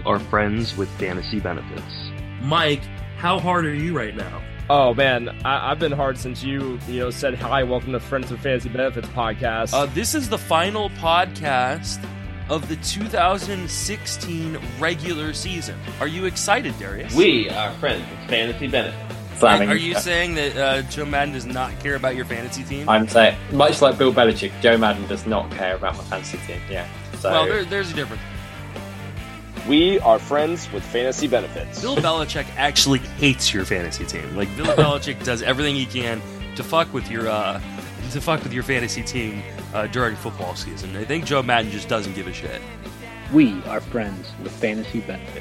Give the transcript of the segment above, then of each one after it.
are friends with fantasy benefits. Mike, how hard are you right now? Oh man, I've been hard since you said hi. Welcome to Friends with Fantasy Benefits podcast. This is the final podcast of the 2016 regular season. Are you excited, Darius? We are friends with fantasy benefits. Are you saying that Joe Madden does not care about your fantasy team? I'm saying, much like Bill Belichick, Joe Madden does not care about my fantasy team. Yeah. So. Well, there's a difference. We are friends with fantasy benefits. Bill Belichick actually hates your fantasy team. Like, Bill Belichick does everything he can to fuck with your fantasy team during football season. I think Joe Madden just doesn't give a shit. We are friends with fantasy benefits.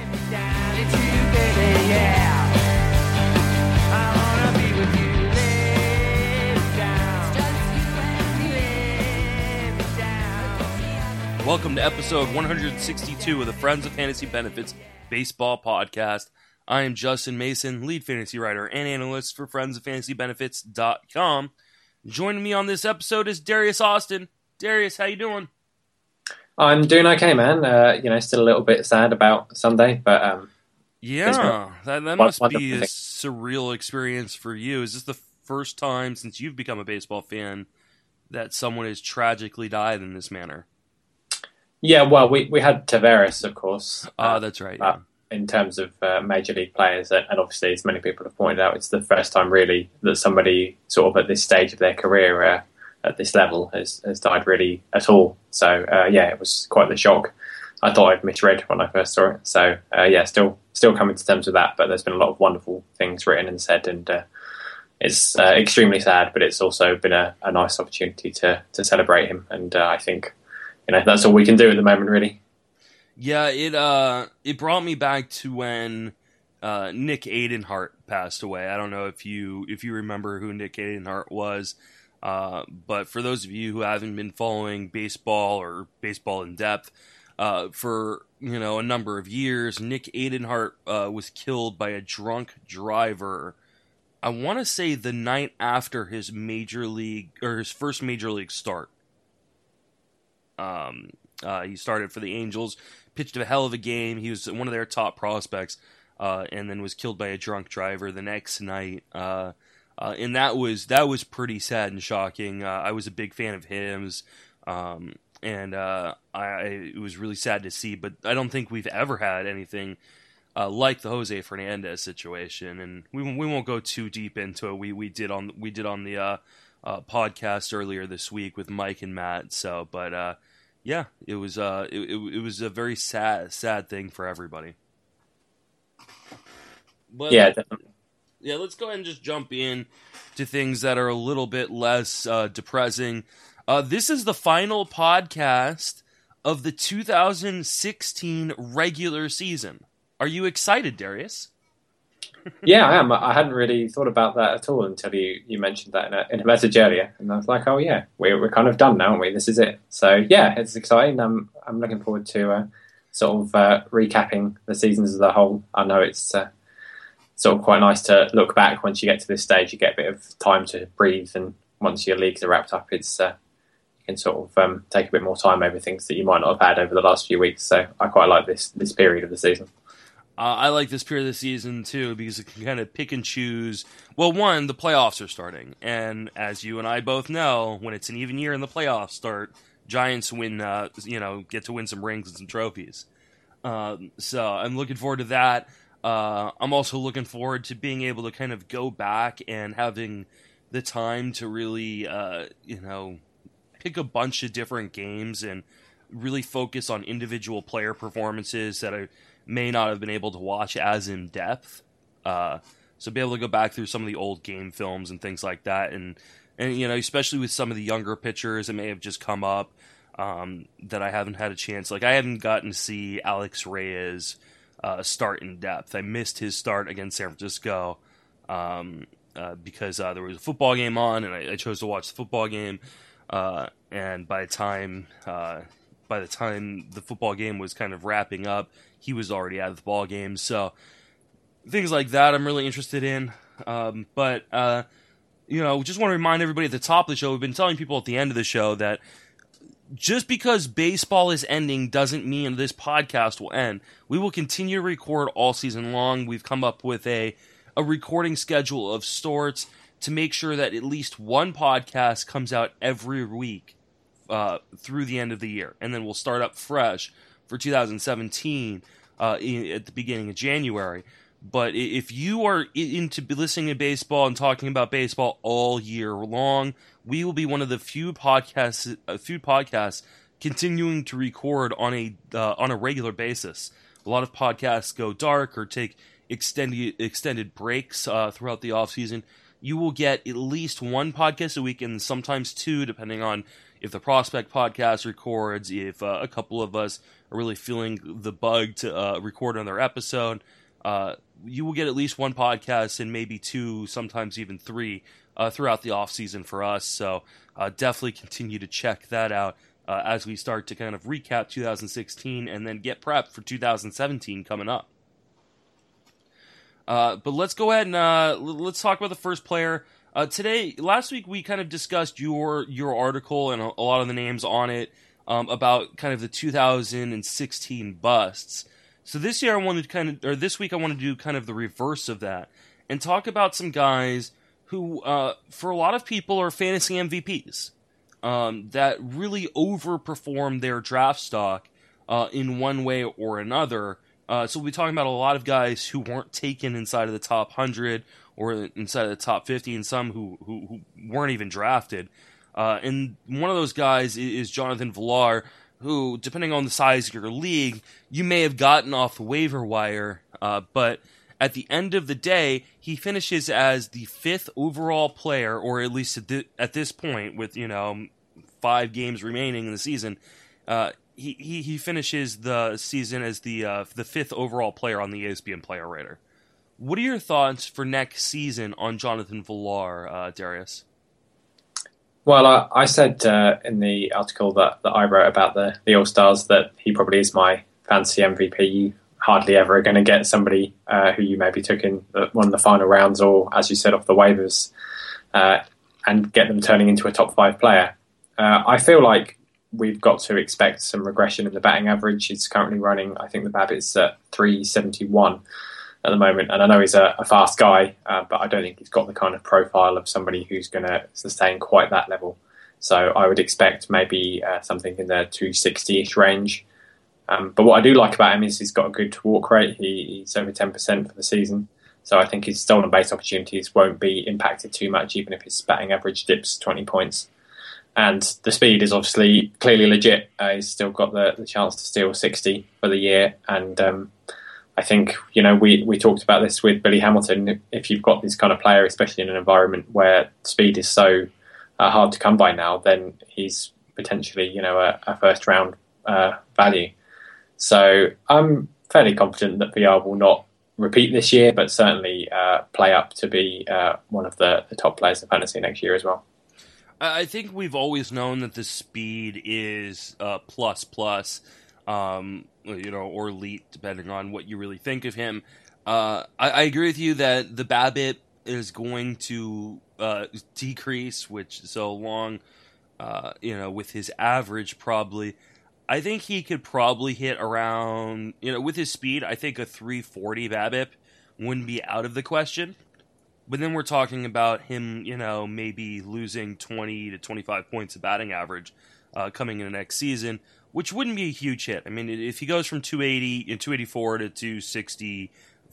Welcome to episode 162 of the Friends of Fantasy Benefits Baseball Podcast. I am Justin Mason, lead fantasy writer and analyst for friendsoffantasybenefits.com. Joining me on this episode is Darius Austin. Darius, how you doing? I'm doing okay, man. Still a little bit sad about Sunday, but yeah, that must be a surreal experience for you. Is this the first time since you've become a baseball fan that someone has tragically died in this manner? Yeah, well, we had Tavares, of course. That's right. Yeah. In terms of major league players, and obviously, as many people have pointed out, it's the first time really that somebody sort of at this stage of their career, at this level, has died really at all. So, it was quite the shock. I thought I'd misread when I first saw it. So, still coming to terms with that, but there's been a lot of wonderful things written and said, and it's extremely sad, but it's also been a nice opportunity to celebrate him, and I think that's all we can do at the moment, really. Yeah, it brought me back to when Nick Adenhart passed away. I don't know if you remember who Nick Adenhart was, but for those of you who haven't been following baseball or baseball in depth for a number of years, Nick Adenhart was killed by a drunk driver. I want to say the night after his first major league start. He started for the Angels, pitched a hell of a game. He was one of their top prospects, and then was killed by a drunk driver the next night. And that was pretty sad and shocking. I was a big fan of his, and it was really sad to see. But I don't think we've ever had anything like the Jose Fernandez situation, and we won't go too deep into it. We did on the podcast earlier this week with Mike and Matt. So, but yeah, it was it was a very sad thing for everybody. But, yeah, definitely. Yeah, let's go ahead and just jump in to things that are a little bit less depressing. This is the final podcast of the 2016 regular season. Are you excited, Darius? Yeah, I am. I hadn't really thought about that at all until you mentioned that in a message earlier, and I was like, "Oh yeah, we're kind of done now, aren't we? This is it." So yeah, it's exciting. I'm looking forward to sort of recapping the seasons as a whole. I know it's sort of quite nice to look back once you get to this stage. You get a bit of time to breathe, and once your leagues are wrapped up, it's you can sort of take a bit more time over things that you might not have had over the last few weeks. So I quite like this period of the season. I like this period of the season, too, because it can kind of pick and choose. Well, one, the playoffs are starting. And as you and I both know, when it's an even year and the playoffs start, Giants win, get to win some rings and some trophies. So I'm looking forward to that. I'm also looking forward to being able to kind of go back and having the time to really, pick a bunch of different games and really focus on individual player performances that I may not have been able to watch as in depth. So be able to go back through some of the old game films and things like that. And especially with some of the younger pitchers that may have just come up that I haven't had a chance. Like I haven't gotten to see Alex Reyes start in depth. I missed his start against San Francisco because there was a football game on and I chose to watch the football game. And by the time the football game was kind of wrapping up, he was already out of the ball game. So things like that I'm really interested in. But just want to remind everybody at the top of the show, we've been telling people at the end of the show that just because baseball is ending doesn't mean this podcast will end. We will continue to record all season long. We've come up with a recording schedule of sorts to make sure that at least one podcast comes out every week through the end of the year. And then we'll start up fresh for 2017 at the beginning of January. But if you are into listening to baseball and talking about baseball all year long, we will be one of the few podcasts continuing to record on a regular basis. A lot of podcasts go dark or take extended breaks throughout the off season. You will get at least one podcast a week, and sometimes two, depending on if the Prospect podcast records, if a couple of us are really feeling the bug to record another episode. You will get at least one podcast and maybe two, sometimes even three, throughout the off season for us. So definitely continue to check that out as we start to kind of recap 2016 and then get prepped for 2017 coming up. But let's go ahead and let's talk about the first player. Last week we kind of discussed your article and a lot of the names on it about kind of the 2016 busts. So this week I wanted to do kind of the reverse of that and talk about some guys who, for a lot of people, are fantasy MVPs that really overperformed their draft stock in one way or another. So we'll be talking about a lot of guys who weren't taken inside of the top 100 or inside of the top 50, and some who weren't even drafted. And one of those guys is Jonathan Villar, who, depending on the size of your league, you may have gotten off the waiver wire, but at the end of the day, he finishes as the 5th overall player, or at least at this point, with 5 games remaining in the season. He finishes the season as the 5th overall player on the ESPN Player Rater. What are your thoughts for next season on Jonathan Villar, Darius? Well, I said in the article that I wrote about the All-Stars that he probably is my fantasy MVP. You hardly ever are going to get somebody who you maybe took in one of the final rounds or, as you said, off the waivers and get them turning into a top 5 player. I feel like we've got to expect some regression in the batting average. He's currently running, I think the BABIP's at 371 at the moment. And I know he's a fast guy, but I don't think he's got the kind of profile of somebody who's going to sustain quite that level. So I would expect maybe something in the 260-ish range. But what I do like about him is he's got a good walk rate. He's over 10% for the season. So I think his stolen base opportunities won't be impacted too much, even if his batting average dips 20 points. And the speed is obviously clearly legit. He's still got the chance to steal 60 for the year. And I think, we talked about this with Billy Hamilton. If you've got this kind of player, especially in an environment where speed is so hard to come by now, then he's potentially, a first round value. So I'm fairly confident that VR will not repeat this year, but certainly play up to be one of the top players in fantasy next year as well. I think we've always known that the speed is plus, or elite, depending on what you really think of him. I agree with you that the BABIP is going to decrease, which so long, with his average probably. I think he could probably hit around, with his speed, I think a 340 BABIP wouldn't be out of the question. But then we're talking about him, maybe losing 20 to 25 points of batting average coming into next season, which wouldn't be a huge hit. I mean, if he goes from 284 to 260,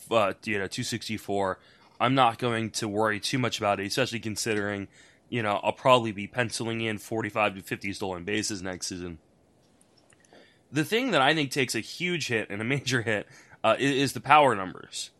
264, I'm not going to worry too much about it, especially considering, I'll probably be penciling in 45 to 50 stolen bases next season. The thing that I think takes a huge hit and a major hit is the power numbers.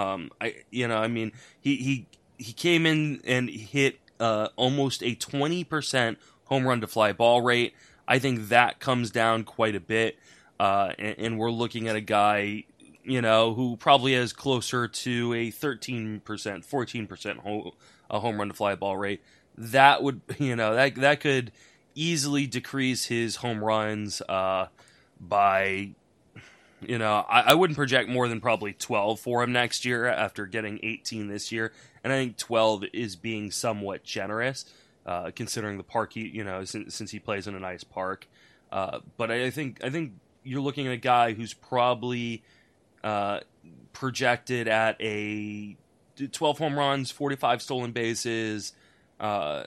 He came in and hit almost a 20% home run to fly ball rate. I think that comes down quite a bit, and we're looking at a guy, who probably has closer to a 13%, 14% home run to fly ball rate. That would, that could easily decrease his home runs by. I wouldn't project more than probably 12 for him next year after getting 18 this year. And I think 12 is being somewhat generous, considering the park, since he plays in a nice park. But I think you're looking at a guy who's probably projected at a 12 home runs, 45 stolen bases, a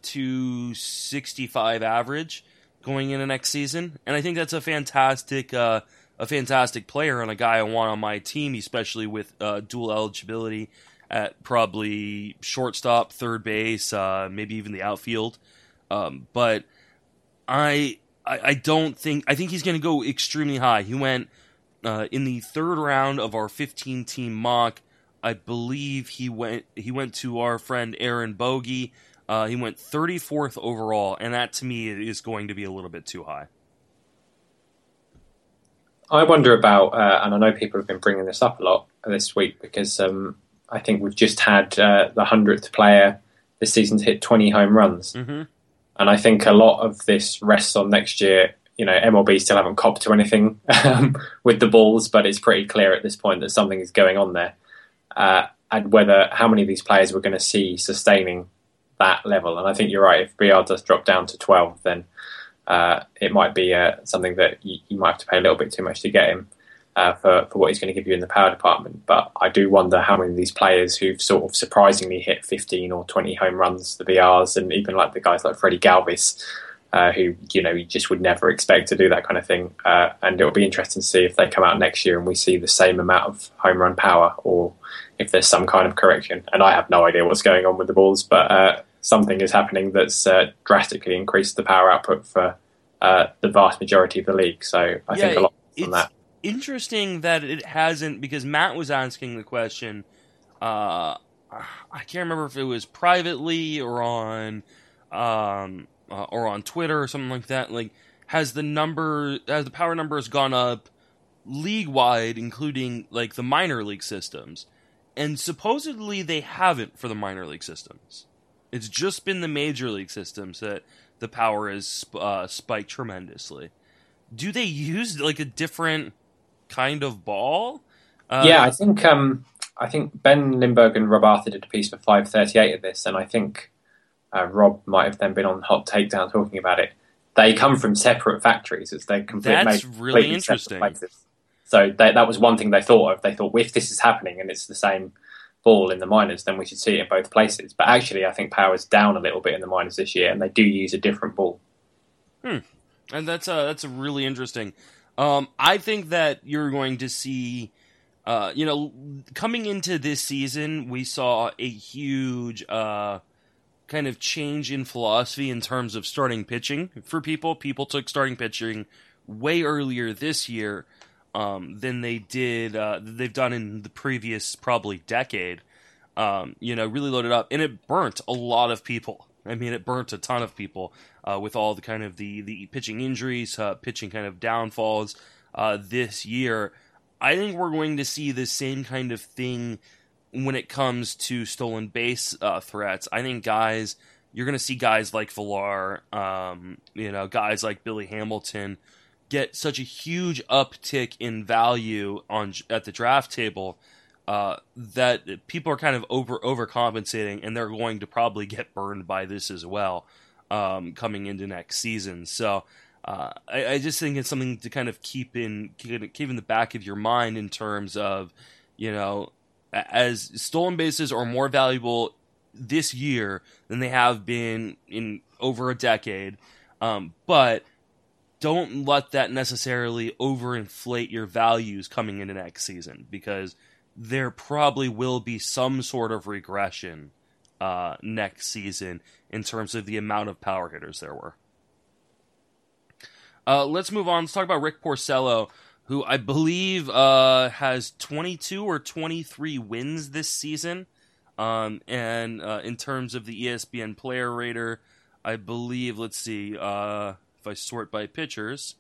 265 average going into next season, and I think that's a fantastic player and a guy I want on my team, especially with dual eligibility at probably shortstop, third base, maybe even the outfield. But I think he's going to go extremely high. He went in the third round of our 15-team mock. I believe he went to our friend Aaron Bogey. He went 34th overall, and that to me is going to be a little bit too high. I wonder about, and I know people have been bringing this up a lot this week because I think we've just had the 100th player this season to hit 20 home runs. Mm-hmm. And I think a lot of this rests on next year. You know, MLB still haven't copped to anything with the balls, but it's pretty clear at this point that something is going on there. And how many of these players we're going to see sustaining that level. And I think you're right. If BR does drop down to 12, then it might be something that you might have to pay a little bit too much to get him for what he's going to give you in the power department. But I do wonder how many of these players who've sort of surprisingly hit 15 or 20 home runs, the BRs, and even like the guys like Freddie Galvis, who, you know, you just would never expect to do that kind of thing. And it'll be interesting to see if they come out next year and we see the same amount of home run power or if there's some kind of correction. And I have no idea what's going on with the balls, but something is happening that's drastically increased the power output for the vast majority of the league. So I think a lot on that. Interesting that it hasn't, because Matt was asking the question, I can't remember if it was privately or on Twitter or something like that. Like, has the power numbers gone up league wide, including like the minor league systems? And supposedly they haven't for the minor league systems. It's just been the major league systems that the power has spiked tremendously. Do they use like a different kind of ball? Yeah, I think Ben Lindbergh and Rob Arthur did a piece for 538 of this, and I think Rob might have then been on Hot Takedown talking about it. They come from separate factories. It's their complete. That's really interesting. So that was one thing they thought of. They thought, well, if this is happening and it's the same ball in the minors, then we should see it in both places. But actually, I think power's down a little bit in the minors this year, and they do use a different ball. And that's really interesting. I think that you're going to see, coming into this season, we saw a huge kind of change in philosophy in terms of starting pitching for people. People took starting pitching way earlier this year than they did. They've done in the previous probably decade. Really loaded up, and it burnt a lot of people. I mean, it burnt a ton of people with all the kind of the pitching injuries, pitching kind of downfalls this year. I think we're going to see the same kind of thing when it comes to stolen base threats. I think you're going to see guys like Villar, guys like Billy Hamilton get such a huge uptick in value at the draft table that people are kind of overcompensating, and they're going to probably get burned by this as well coming into next season. So I just think it's something to kind of keep in the back of your mind in terms of, as stolen bases are more valuable this year than they have been in over a decade, but don't let that necessarily overinflate your values coming into next season, because there probably will be some sort of regression next season in terms of the amount of power hitters there were. Let's move on. Let's talk about Rick Porcello, who I believe has 22 or 23 wins this season. And in terms of the ESPN player rater, I believe, let's see, if I sort by pitchers,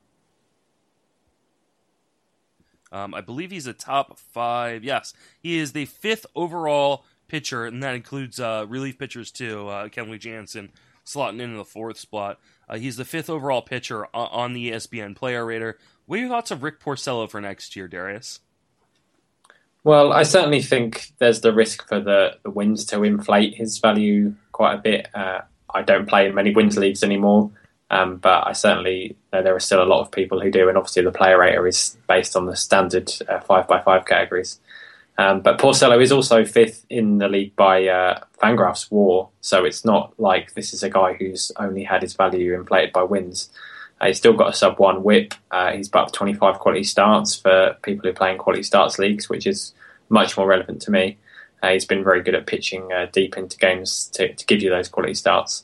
I believe he's a top 5. Yes, he is the 5th overall pitcher, and that includes relief pitchers too. Kenley Jansen slotting in the 4th spot. He's the 5th overall pitcher on the ESPN player rater. What are your thoughts of Rick Porcello for next year, Darius? Well, I certainly think there's the risk for the wins to inflate his value quite a bit. I don't play in many wins leagues anymore, But I certainly know there are still a lot of people who do, and obviously the player rater is based on the standard 5x5 categories. But Porcello is also 5th in the league by Fangraphs WAR, so it's not like this is a guy who's only had his value inflated by wins. He's still got a sub-1 whip. He's about 25 quality starts for people who play in quality starts leagues, which is much more relevant to me. He's been very good at pitching deep into games to give you those quality starts.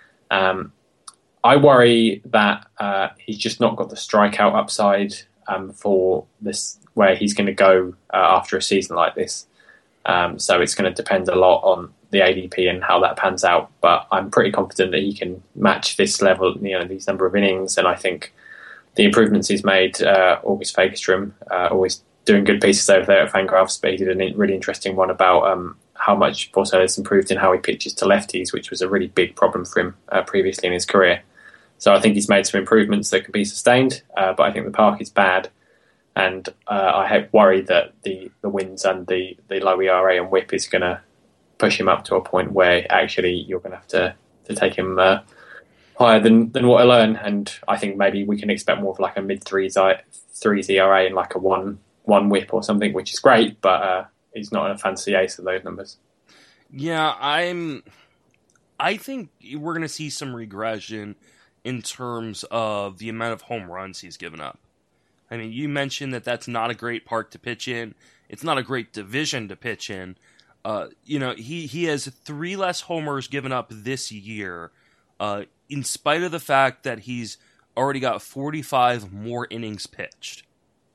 I worry that he's just not got the strikeout upside for this, where he's going to go after a season like this. So it's going to depend a lot on the ADP and how that pans out. But I'm pretty confident that he can match this level, these number of innings. And I think the improvements he's made, August Fagerstrom, always doing good pieces over there at Fangraphs, but he did a really interesting one about how much Porcello has improved in how he pitches to lefties, which was a really big problem for him previously in his career. So I think he's made some improvements that can be sustained, but I think the park is bad. And I worry that the wins and the low ERA and whip is going to push him up to a point where actually you're going to have to take him higher than what I learn. And I think maybe we can expect more of like a mid-threes ERA and like a one whip or something, which is great, but he's not a fancy ace of those numbers. Yeah, I think we're going to see some regression in terms of the amount of home runs he's given up. I mean, you mentioned that that's not a great park to pitch in. It's not a great division to pitch in. He has 3 less homers given up this year, in spite of the fact that he's already got 45 more innings pitched.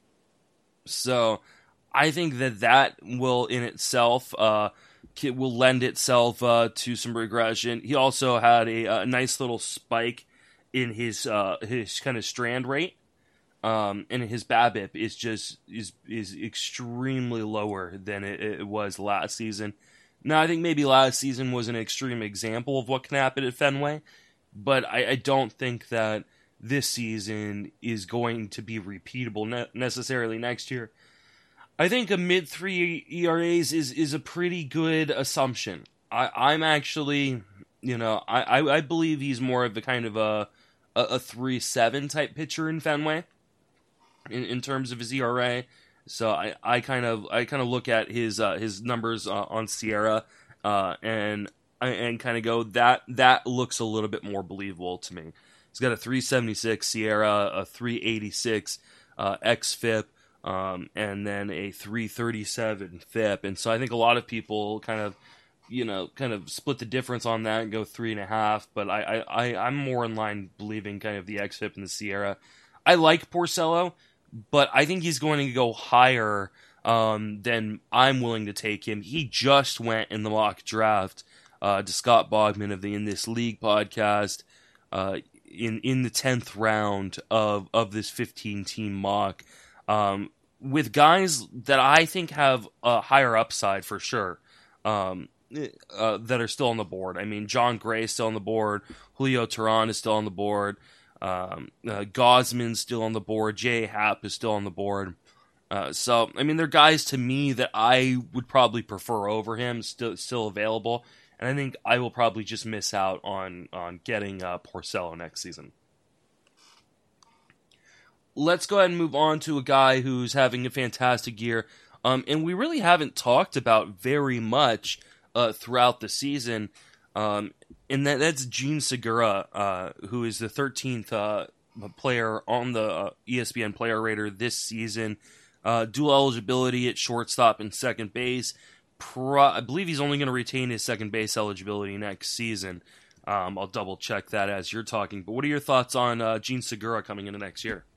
So I think that will in itself will lend itself to some regression. He also had a nice little spike in his kind of strand rate. And his BABIP is extremely lower than it was last season. Now, I think maybe last season was an extreme example of what can happen at Fenway, but I don't think that this season is going to be repeatable necessarily next year. I think a mid-3 ERAs is a pretty good assumption. I'm actually, I believe he's more of a kind of a 3.7 type pitcher in Fenway. In terms of his ERA, so I kind of look at his numbers on Sierra, and kind of go that looks a little bit more believable to me. He's got a 376 Sierra, a 386 xFIP, and then a 337 FIP, and so I think a lot of people kind of split the difference on that and go 3.5, but I'm more in line believing kind of the xFIP and the Sierra. I like Porcello, but I think he's going to go higher than I'm willing to take him. He just went in the mock draft to Scott Bogman of the In This League podcast in the 10th round of this 15-team mock with guys that I think have a higher upside for sure that are still on the board. I mean, John Gray is still on the board. Julio Teheran is still on the board. Gosman's still on the board. Jay Happ is still on the board. So, I mean, they're guys to me that I would probably prefer over him, still available. And I think I will probably just miss out on getting Porcello next season. Let's go ahead and move on to a guy who's having a fantastic year. And we really haven't talked about very much throughout the season. And that's Jean Segura, who is the 13th player on the ESPN player rater this season. Dual eligibility at shortstop and second base. I believe he's only going to retain his second base eligibility next season. I'll double check that as you're talking. But what are your thoughts on Jean Segura coming into next year?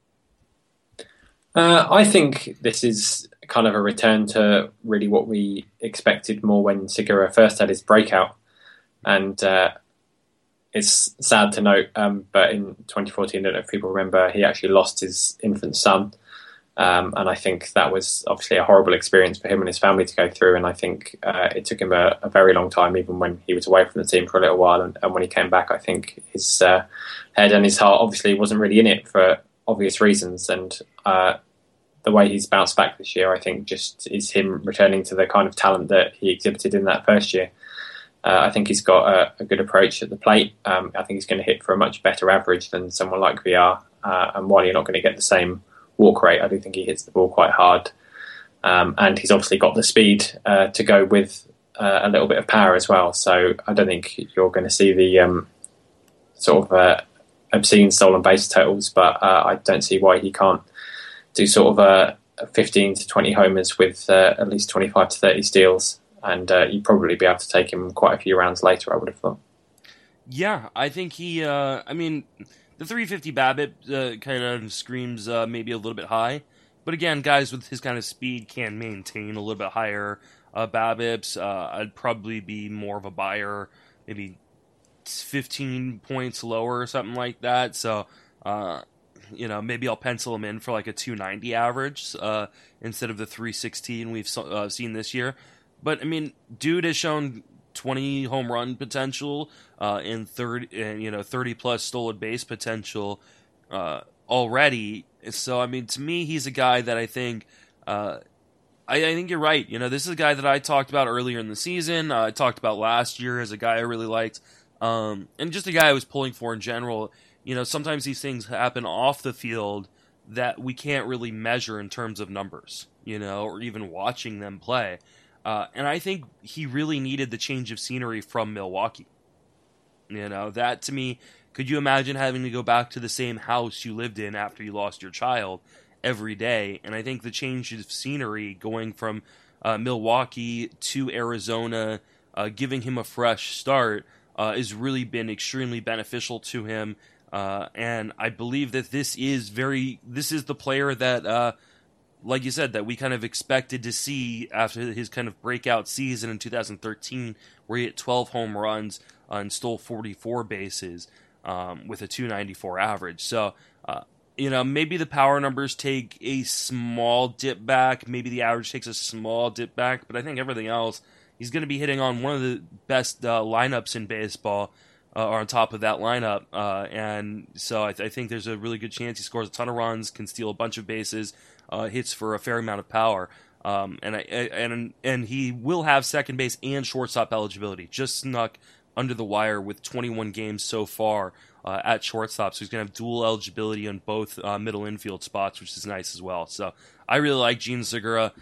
I think this is kind of a return to really what we expected more when Segura first had his breakout. And it's sad to note, but in 2014, I don't know if people remember, he actually lost his infant son. And I think that was obviously a horrible experience for him and his family to go through. And I think it took him a very long time, even when he was away from the team for a little while. And when he came back, I think his head and his heart obviously wasn't really in it for obvious reasons. And the way he's bounced back this year, I think just is him returning to the kind of talent that he exhibited in that first year. I think he's got a good approach at the plate. I think he's going to hit for a much better average than someone like VR. And while you're not going to get the same walk rate, I do think he hits the ball quite hard. And he's obviously got the speed to go with a little bit of power as well. So I don't think you're going to see the sort of obscene stolen base totals, but I don't see why he can't do sort of 15 to 20 homers with at least 25 to 30 steals. And you'd probably be able to take him quite a few rounds later, I would have thought. Yeah, I think he, the 350 BABIP kind of screams maybe a little bit high. But again, guys with his kind of speed can maintain a little bit higher BABIPs. I'd probably be more of a buyer, maybe 15 points lower or something like that. So, maybe I'll pencil him in for like a 290 average instead of the 316 we've seen this year. But, I mean, dude has shown 20 home run potential and 30-plus stolen base potential already. So, I mean, to me, he's a guy that I think I think you're right. This is a guy that I talked about earlier in the season. I talked about last year as a guy I really liked. And just a guy I was pulling for in general. Sometimes these things happen off the field that we can't really measure in terms of numbers, or even watching them play. And I think he really needed the change of scenery from Milwaukee. That to me, could you imagine having to go back to the same house you lived in after you lost your child every day? And I think the change of scenery going from Milwaukee to Arizona, giving him a fresh start, has really been extremely beneficial to him. And I believe that this is the player that, like you said, that we kind of expected to see after his kind of breakout season in 2013, where he hit 12 home runs and stole 44 bases with a 294 average. So, maybe the power numbers take a small dip back. Maybe the average takes a small dip back. But I think everything else, he's going to be hitting on one of the best lineups in baseball, or on top of that lineup. And so I think there's a really good chance he scores a ton of runs, can steal a bunch of bases, hits for a fair amount of power, and he will have second base and shortstop eligibility. Just snuck under the wire with 21 games so far at shortstop, so he's going to have dual eligibility on both middle infield spots, which is nice as well. So I really like Jean Segura.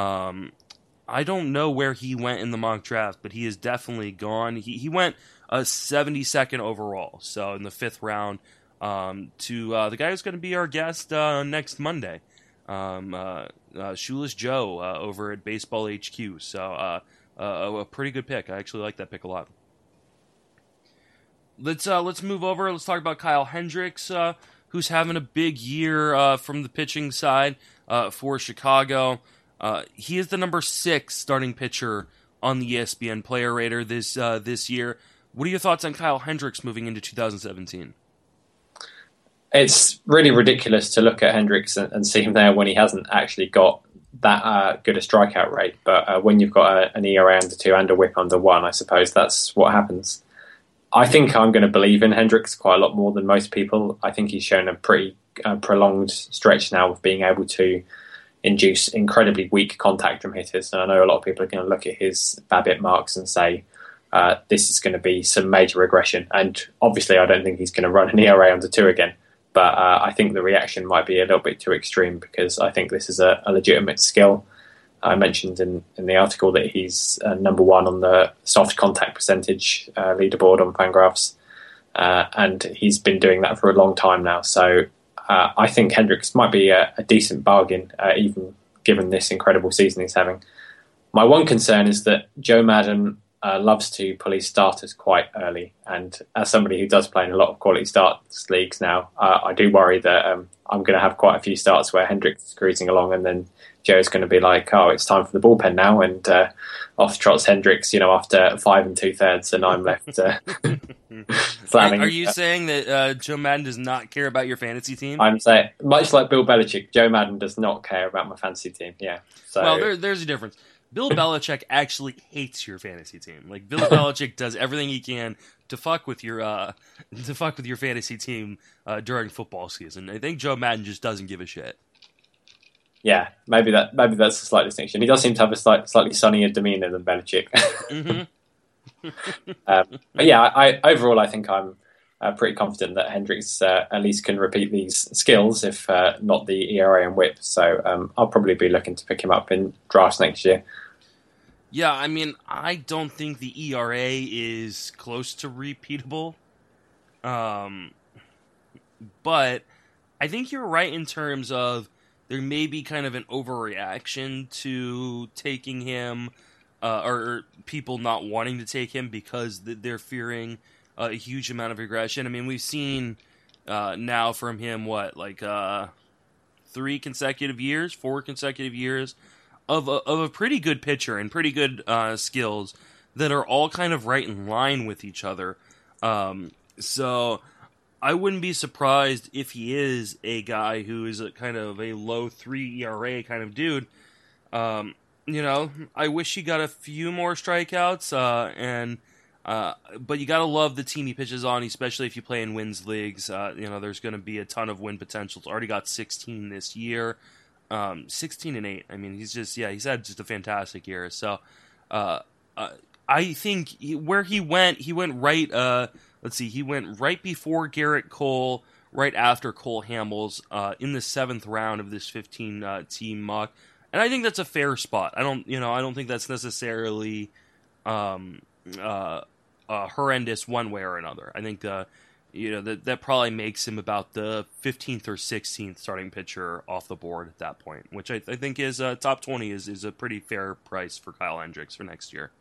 I don't know where he went in the mock draft, but he is definitely gone. He went 72nd overall, so in the 5th round, to the guy who's going to be our guest next Monday. Shoeless Joe over at Baseball HQ. So a pretty good pick. I actually like that pick a lot. Let's move over. Let's talk about Kyle Hendricks, who's having a big year from the pitching side for Chicago. He is the number 6 starting pitcher on the ESPN Player Rater this year. What are your thoughts on Kyle Hendricks moving into 2017? It's really ridiculous to look at Hendricks and see him there when he hasn't actually got that good a strikeout rate. But when you've got an ERA under 2 and a whip under 1, I suppose that's what happens. I think I'm going to believe in Hendricks quite a lot more than most people. I think he's shown a pretty prolonged stretch now of being able to induce incredibly weak contact from hitters. And I know a lot of people are going to look at his BABIP marks and say, this is going to be some major regression. And obviously I don't think he's going to run an ERA under 2 again. But I think the reaction might be a little bit too extreme because I think this is a legitimate skill. I mentioned in the article that he's number 1 on the soft contact percentage leaderboard on Fangraphs. And he's been doing that for a long time now. So I think Hendricks might be a decent bargain, even given this incredible season he's having. My one concern is that Joe Madden loves to pull his starters quite early. And as somebody who does play in a lot of quality starts leagues now, I do worry that I'm going to have quite a few starts where Hendricks is cruising along and then Joe's going to be like, oh, it's time for the bullpen now. And off trots Hendricks, after 5 2/3, and I'm left flamming. Are you saying that Joe Madden does not care about your fantasy team? I'm saying, much like Bill Belichick, Joe Madden does not care about my fantasy team. Yeah. So, well, there's a difference. Bill Belichick actually hates your fantasy team. Like Bill Belichick does everything he can to fuck with your fantasy team during football season. I think Joe Madden just doesn't give a shit. Yeah, maybe that's a slight distinction. He does seem to have a slightly sunnier demeanor than Belichick. Mm-hmm. But yeah, overall I think I'm pretty confident that Hendricks at least can repeat these skills, if not the ERA and WHIP. So I'll probably be looking to pick him up in drafts next year. Yeah, I mean, I don't think the ERA is close to repeatable. But I think you're right in terms of there may be kind of an overreaction to taking him, or people not wanting to take him because they're fearing a huge amount of regression. I mean, we've seen now from him, 4 consecutive years of a pretty good pitcher and pretty good skills that are all kind of right in line with each other. So I wouldn't be surprised if he is a guy who is a kind of a low 3 ERA kind of dude. I wish he got a few more strikeouts, but you gotta love the team he pitches on, especially if you play in wins leagues. There's going to be a ton of win potential. It's already got 16 this year. 16-8. I mean, he's had just a fantastic year. So, I think where he went right. He went right before Garrett Cole, right after Cole Hamels, in the 7th round of this 15 team mock, and I think that's a fair spot. I don't think that's necessarily horrendous one way or another. I think that probably makes him about the 15th or 16th starting pitcher off the board at that point, which I think is top 20 is a pretty fair price for Kyle Hendricks for next year.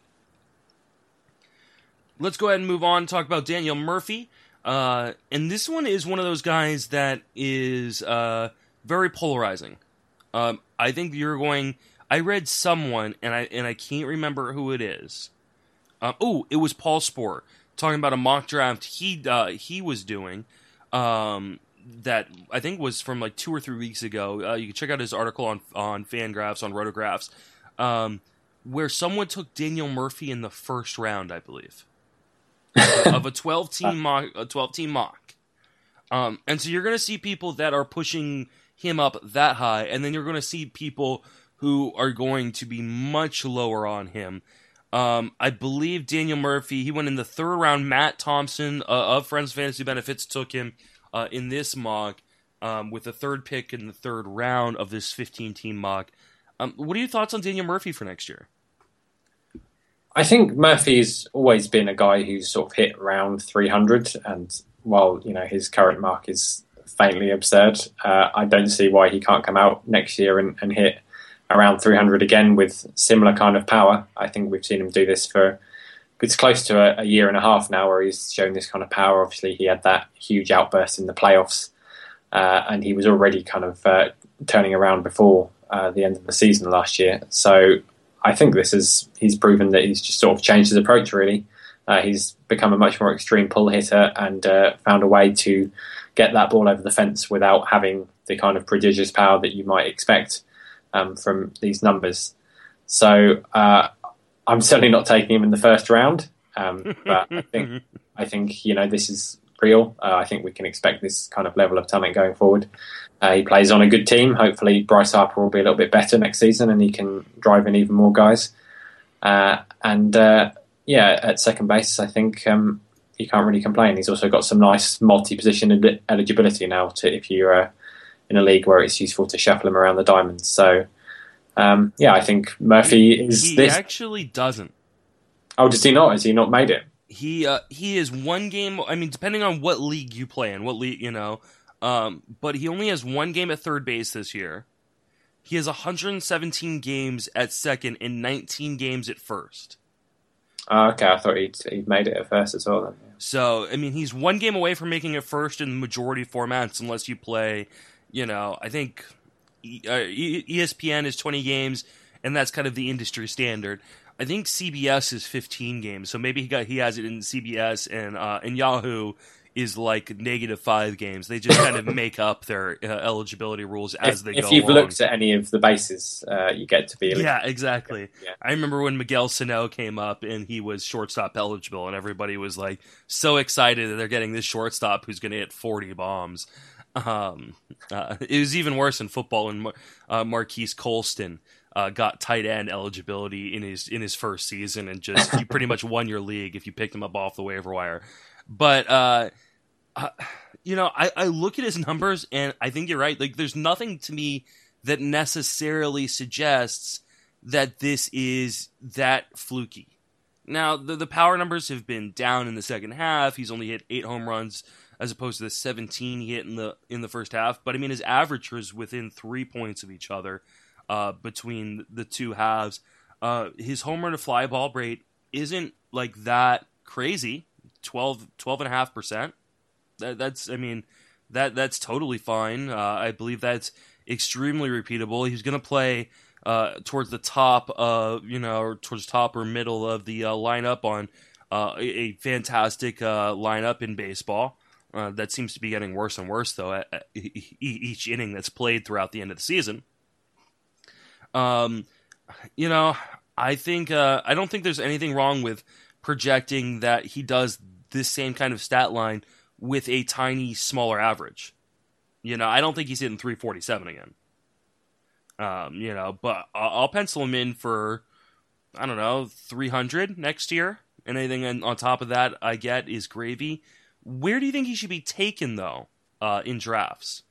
Let's go ahead and move on and talk about Daniel Murphy. And this one is one of those guys that is very polarizing. I think I read someone, and I can't remember who it is. It was Paul Sporer talking about a mock draft he was doing that I think was from like 2 or 3 weeks ago. You can check out his article on Fangraphs, on Rotographs, where someone took Daniel Murphy in the first round, I believe, of a 12-team mock. And so you're going to see people that are pushing him up that high, and then you're going to see people who are going to be much lower on him. I believe Daniel Murphy, he went in the 3rd round. Matt Thompson of Friends of Fantasy Benefits took him in this mock with the 3rd pick in the 3rd round of this 15-team mock. What are your thoughts on Daniel Murphy for next year? I think Murphy's always been a guy who's sort of hit around 300, and while his current mark is faintly absurd, I don't see why he can't come out next year and hit around 300 again with similar kind of power. I think we've seen him do this it's close to a year and a half now where he's shown this kind of power. Obviously, he had that huge outburst in the playoffs, and he was already kind of turning around before the end of the season last year. So I think he's proven that he's just sort of changed his approach, really. He's become a much more extreme pull hitter and found a way to get that ball over the fence without having the kind of prodigious power that you might expect from these numbers. So I'm certainly not taking him in the first round, but I think this is real. I think we can expect this kind of level of talent going forward. He plays on a good team. Hopefully Bryce Harper will be a little bit better next season and he can drive in even more guys. At second base, I think he can't really complain. He's also got some nice multi-position eligibility now if you're in a league where it's useful to shuffle him around the diamonds. So, I think Murphy is he this. He actually doesn't. Oh, does he not? Has he not made it? He is one game. I mean, depending on what league you play in, but he only has one game at third base this year. He has 117 games at second and 19 games at first. Okay, I thought he'd made it at first as well then. Yeah. So, I mean, he's one game away from making it first in the majority formats unless you play, I think ESPN is 20 games, and that's kind of the industry standard. I think CBS is 15 games, so maybe he has it in CBS, and Yahoo is like -5 games. They just kind of make up their eligibility rules as they go along. If you've looked at any of the bases, you get to be eligible. Yeah, exactly. Yeah. I remember when Miguel Sano came up and he was shortstop eligible, and everybody was like so excited that they're getting this shortstop who's going to hit 40 bombs. It was even worse in football, and Marquise Colston got tight end eligibility in his first season, and just you pretty much won your league if you picked him up off the waiver wire. But I look at his numbers, and I think you're right. Like, there's nothing to me that necessarily suggests that this is that fluky. Now, the power numbers have been down in the second half. He's only hit 8 home runs as opposed to the 17 he hit in the first half. But I mean, his average was within 3 points of each other between the two halves. His home run to fly ball rate isn't like that crazy. 12.5%. That's totally fine. I believe that's extremely repeatable. He's going to play towards the top towards top or middle of the lineup on a fantastic lineup in baseball. That seems to be getting worse and worse, though, at each inning that's played throughout the end of the season. I think I don't think there's anything wrong with projecting that he does this same kind of stat line with a tiny, smaller average. I don't think he's hitting 347 again. But I'll pencil him in for, 300 next year. And anything on top of that I get is gravy. Where do you think he should be taken, though, in drafts?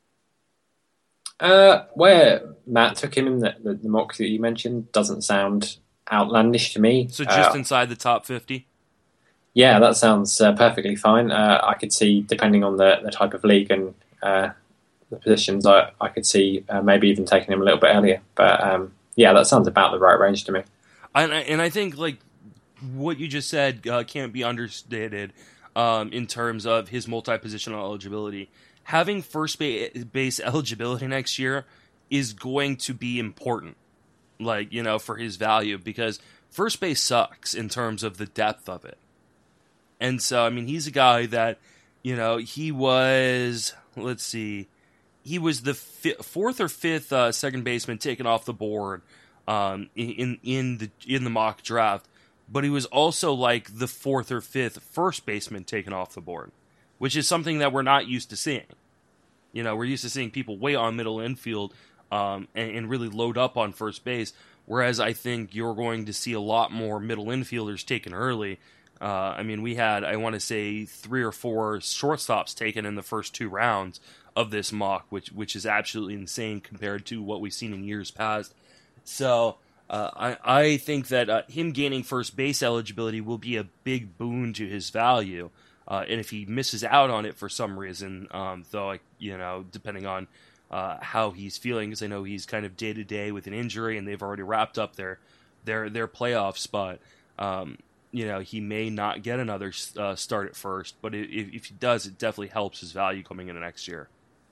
Where Matt took him in the mock that you mentioned doesn't sound outlandish to me. So just inside the top 50? Yeah, that sounds perfectly fine. I could see, depending on the type of league and the positions, I could see maybe even taking him a little bit earlier. But that sounds about the right range to me. And I think like what you just said can't be understated in terms of his multi-positional eligibility. Having first base eligibility next year is going to be important, for his value, because first base sucks in terms of the depth of it. And so, he's a guy that, he was, he was the fourth or fifth second baseman taken off the board in the mock draft, but he was also like the fourth or fifth first baseman taken off the board, which is something that we're not used to seeing. We're used to seeing people way on middle infield and really load up on first base, whereas I think you're going to see a lot more middle infielders taken early. We had, I want to say, 3 or 4 shortstops taken in the first 2 rounds of this mock, which is absolutely insane compared to what we've seen in years past. So I think that him gaining first base eligibility will be a big boon to his value. And if he misses out on it for some reason, though, depending on how he's feeling, because I know he's kind of day-to-day with an injury, and they've already wrapped up their playoff spot. He may not get another start at first, but if he does, it definitely helps his value coming into next year.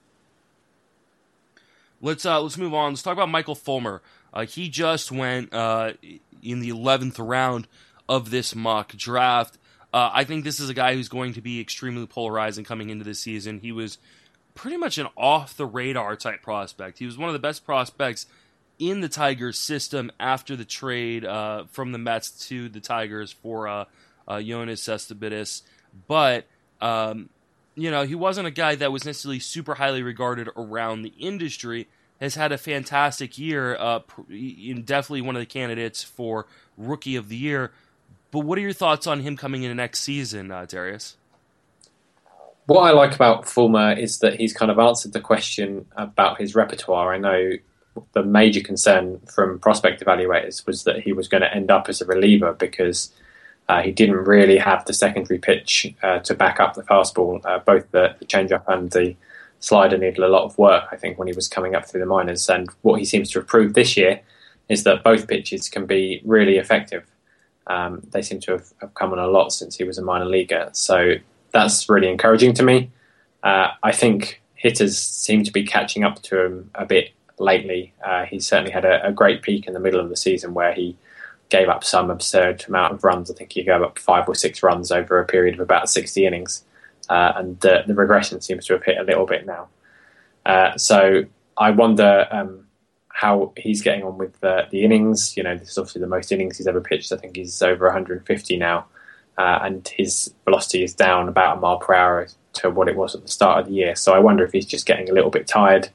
Let's move on. Let's talk about Michael Fulmer. He just went in the 11th round of this mock draft. I think this is a guy who's going to be extremely polarizing coming into this season. He was pretty much an off-the-radar type prospect. He was one of the best prospects in the Tigers system after the trade from the Mets to the Tigers for Yoenis Cespedes. But, he wasn't a guy that was necessarily super highly regarded around the industry. Has had a fantastic year, definitely one of the candidates for Rookie of the Year. But what are your thoughts on him coming into next season, Darius? What I like about Fulmer is that he's kind of answered the question about his repertoire. I know the major concern from prospect evaluators was that he was going to end up as a reliever because he didn't really have the secondary pitch to back up the fastball. Both the changeup and the slider needed a lot of work, I think, when he was coming up through the minors. And what he seems to have proved this year is that both pitches can be really effective. They seem to have come on a lot since he was a minor leaguer. So that's really encouraging to me. I think hitters seem to be catching up to him a bit lately. He certainly had a great peak in the middle of the season where he gave up some absurd amount of runs. I think he gave up 5 or 6 runs over a period of about 60 innings. And the regression seems to have hit a little bit now. So I wonder how he's getting on with the innings. This is obviously the most innings he's ever pitched. I think he's over 150 now. And his velocity is down about a mile per hour to what it was at the start of the year. So I wonder if he's just getting a little bit tired.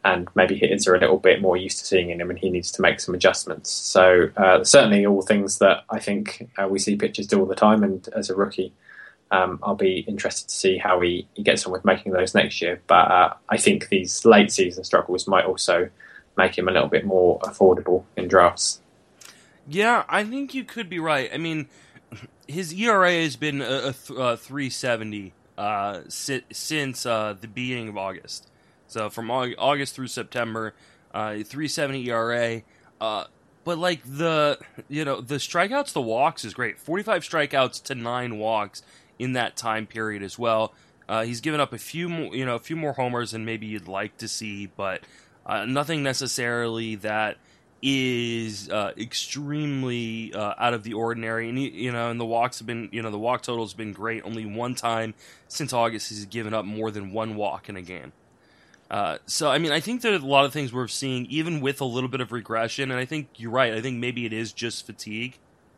and maybe hitters are a little bit more used to seeing in him, and he needs to make some adjustments. So certainly all things that I think we see pitchers do all the time, and as a rookie, I'll be interested to see how he gets on with making those next year. But I think these late season struggles might also make him a little bit more affordable in drafts. Yeah, I think you could be right. I mean, his ERA has been a 3.70 since the beginning of August. So from August through September, 3.70 ERA. But like the strikeouts to walks is great. 45 strikeouts to 9 walks in that time period as well. He's given up a few more homers than maybe you'd like to see, but nothing necessarily that is extremely out of the ordinary. And and the walks have been, the walk total has been great. Only one time since August he's given up more than 1 walk in a game. So, I mean, I think that a lot of things we're seeing, even with a little bit of regression, and I think you're right, I think maybe it is just fatigue.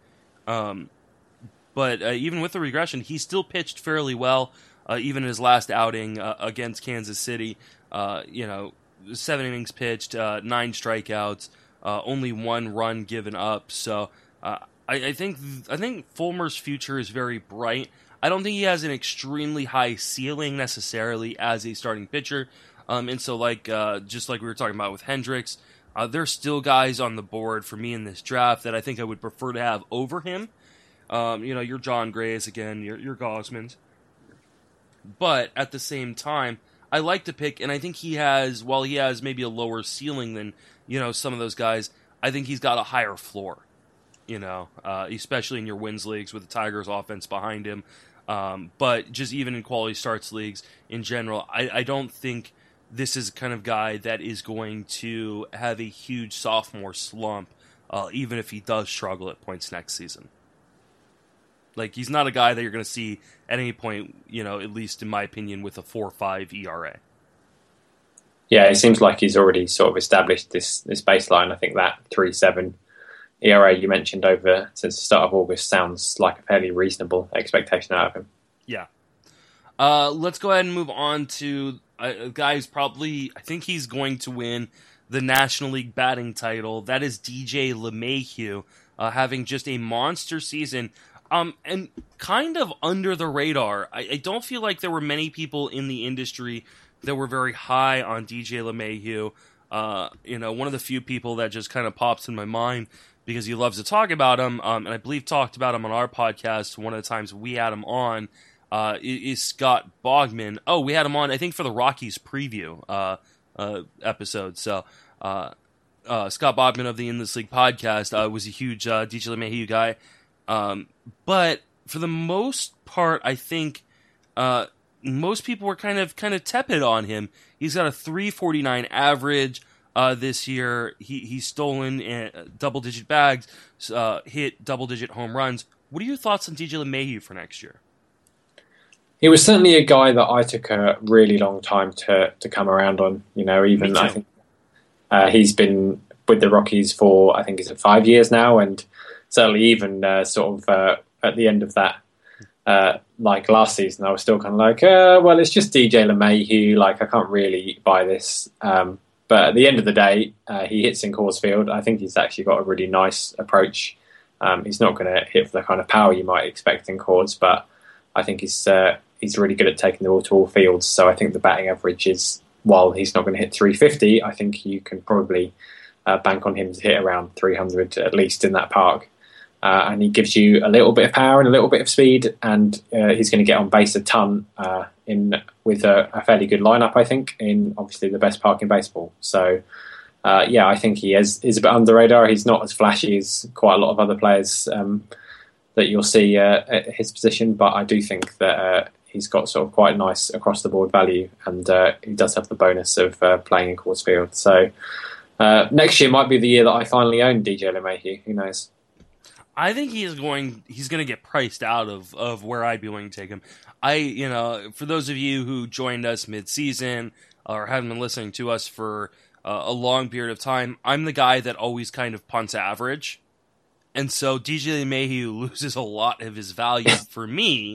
But even with the regression, he still pitched fairly well, even in his last outing against Kansas City. 7 innings pitched, 9 strikeouts, only 1 run given up. So I think Fulmer's future is very bright. I don't think he has an extremely high ceiling necessarily as a starting pitcher. And so, just like we were talking about with Hendricks, there's still guys on the board for me in this draft that I think I would prefer to have over him. Your John Grays again, your Gausmans. But at the same time, I like to pick, and I think while he has maybe a lower ceiling than, some of those guys, I think he's got a higher floor, especially in your wins leagues with the Tigers offense behind him. But just even in quality starts leagues in general, I don't think this is the kind of guy that is going to have a huge sophomore slump, even if he does struggle at points next season. Like, he's not a guy that you're going to see at any point, at least in my opinion, with a 4.5 ERA. Yeah, it seems like he's already sort of established this baseline. I think that 3.7 ERA you mentioned over since the start of August sounds like a fairly reasonable expectation out of him. Yeah. Let's go ahead and move on to a guy who's probably, I think he's going to win the National League batting title. That is DJ LeMahieu, having just a monster season. And kind of under the radar. I don't feel like there were many people in the industry that were very high on DJ LeMahieu. One of the few people that just kind of pops in my mind because he loves to talk about him, and I believe talked about him on our podcast one of the times we had him on, is Scott Bogman. Oh, we had him on, I think, for the Rockies preview episode. So Scott Bogman of the In This League podcast was a huge DJ LeMahieu guy. But for the most part, I think most people were kind of tepid on him. He's got a 3.49 average this year. He's stolen double-digit bags, hit double-digit home runs. What are your thoughts on DJ LeMahieu for next year? He was certainly a guy that I took a really long time to come around on. I think he's been with the Rockies for, I think it's 5 years now, and certainly even sort of at the end of that, like last season, I was still kind of like, well, it's just DJ LeMahieu. Like, I can't really buy this. But at the end of the day, he hits in Coors Field. I think he's actually got a really nice approach. He's not going to hit for the kind of power you might expect in Coors, but I think he's really good at taking the ball to all fields. So I think the batting average is, while he's not going to hit 350, I think you can probably bank on him to hit around 300 at least in that park. And he gives you a little bit of power and a little bit of speed, and he's going to get on base a ton with a fairly good lineup, I think, in obviously the best park in baseball. So, I think he is a bit under the radar. He's not as flashy as quite a lot of other players that you'll see at his position, but I do think that he's got sort of quite nice across-the-board value, and he does have the bonus of playing in Coors Field. So next year might be the year that I finally own DJ LeMahieu. Who knows? I think he's going to get priced out of where I'd be willing to take him. For those of you who joined us mid-season or haven't been listening to us for a long period of time, I'm the guy that always kind of punts average. And so DJ LeMahieu loses a lot of his value for me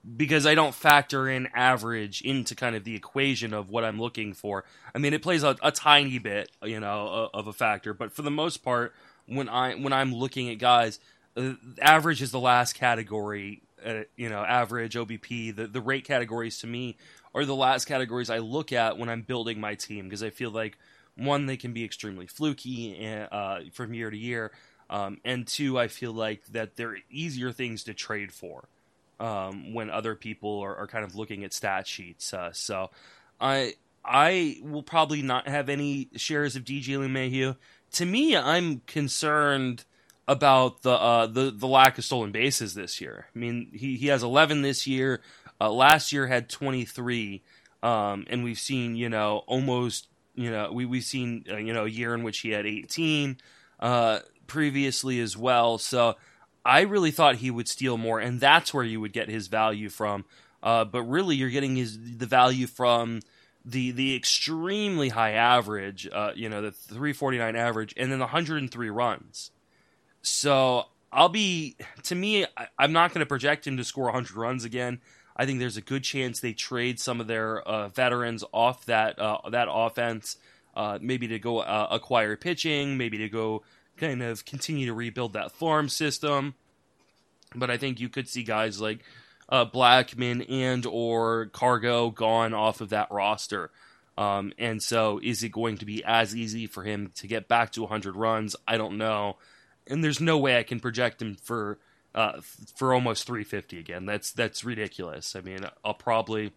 because I don't factor in average into kind of the equation of what I'm looking for. I mean, it plays a tiny bit, of a factor, but for the most part, when I'm looking at guys, average is the last category. Average, OBP, the rate categories to me are the last categories I look at when I'm building my team, because I feel like, one, they can be extremely fluky from year to year, and two, I feel like that they're easier things to trade for when other people are kind of looking at stat sheets. So I will probably not have any shares of DJ LeMahieu. To me, I'm concerned about the lack of stolen bases this year. I mean, he has 11 this year. Last year had 23, and we've seen almost we've seen a year in which he had 18 previously as well. So I really thought he would steal more, and that's where you would get his value from. But really, you're getting the value from the extremely high average, the 349 average, and then the 103 runs. So I'm not going to project him to score 100 runs again. I think there's a good chance they trade some of their veterans off that offense, maybe to go acquire pitching, maybe to go kind of continue to rebuild that farm system. But I think you could see guys like Blackmon and or Cargo gone off of that roster. And so is it going to be as easy for him to get back to 100 runs? I don't know. And there's no way I can project him for almost 350 again. That's ridiculous. I mean, I'll probably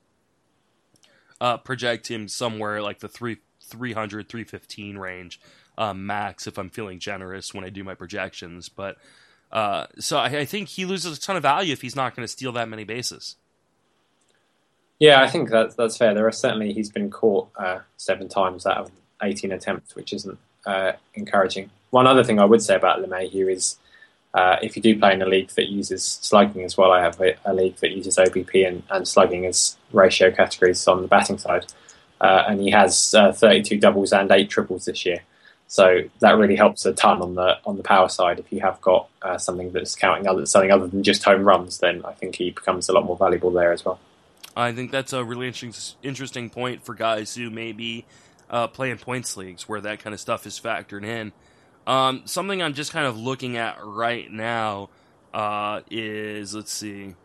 project him somewhere like the 300, 315 range max if I'm feeling generous when I do my projections. But so I think he loses a ton of value if he's not going to steal that many bases. Yeah, I think that's fair. There are certainly, he's been caught 7 times out of 18 attempts, which isn't encouraging. One other thing I would say about LeMahieu is if you do play in a league that uses slugging as well, I have a league that uses OBP and slugging as ratio categories on the batting side, and he has 32 doubles and 8 triples this year. So that really helps a ton on the power side. If you have got something that's counting something other than just home runs, then I think he becomes a lot more valuable there as well. I think that's a really interesting point for guys who maybe play in points leagues where that kind of stuff is factored in. Something I'm just kind of looking at right now is, let's see,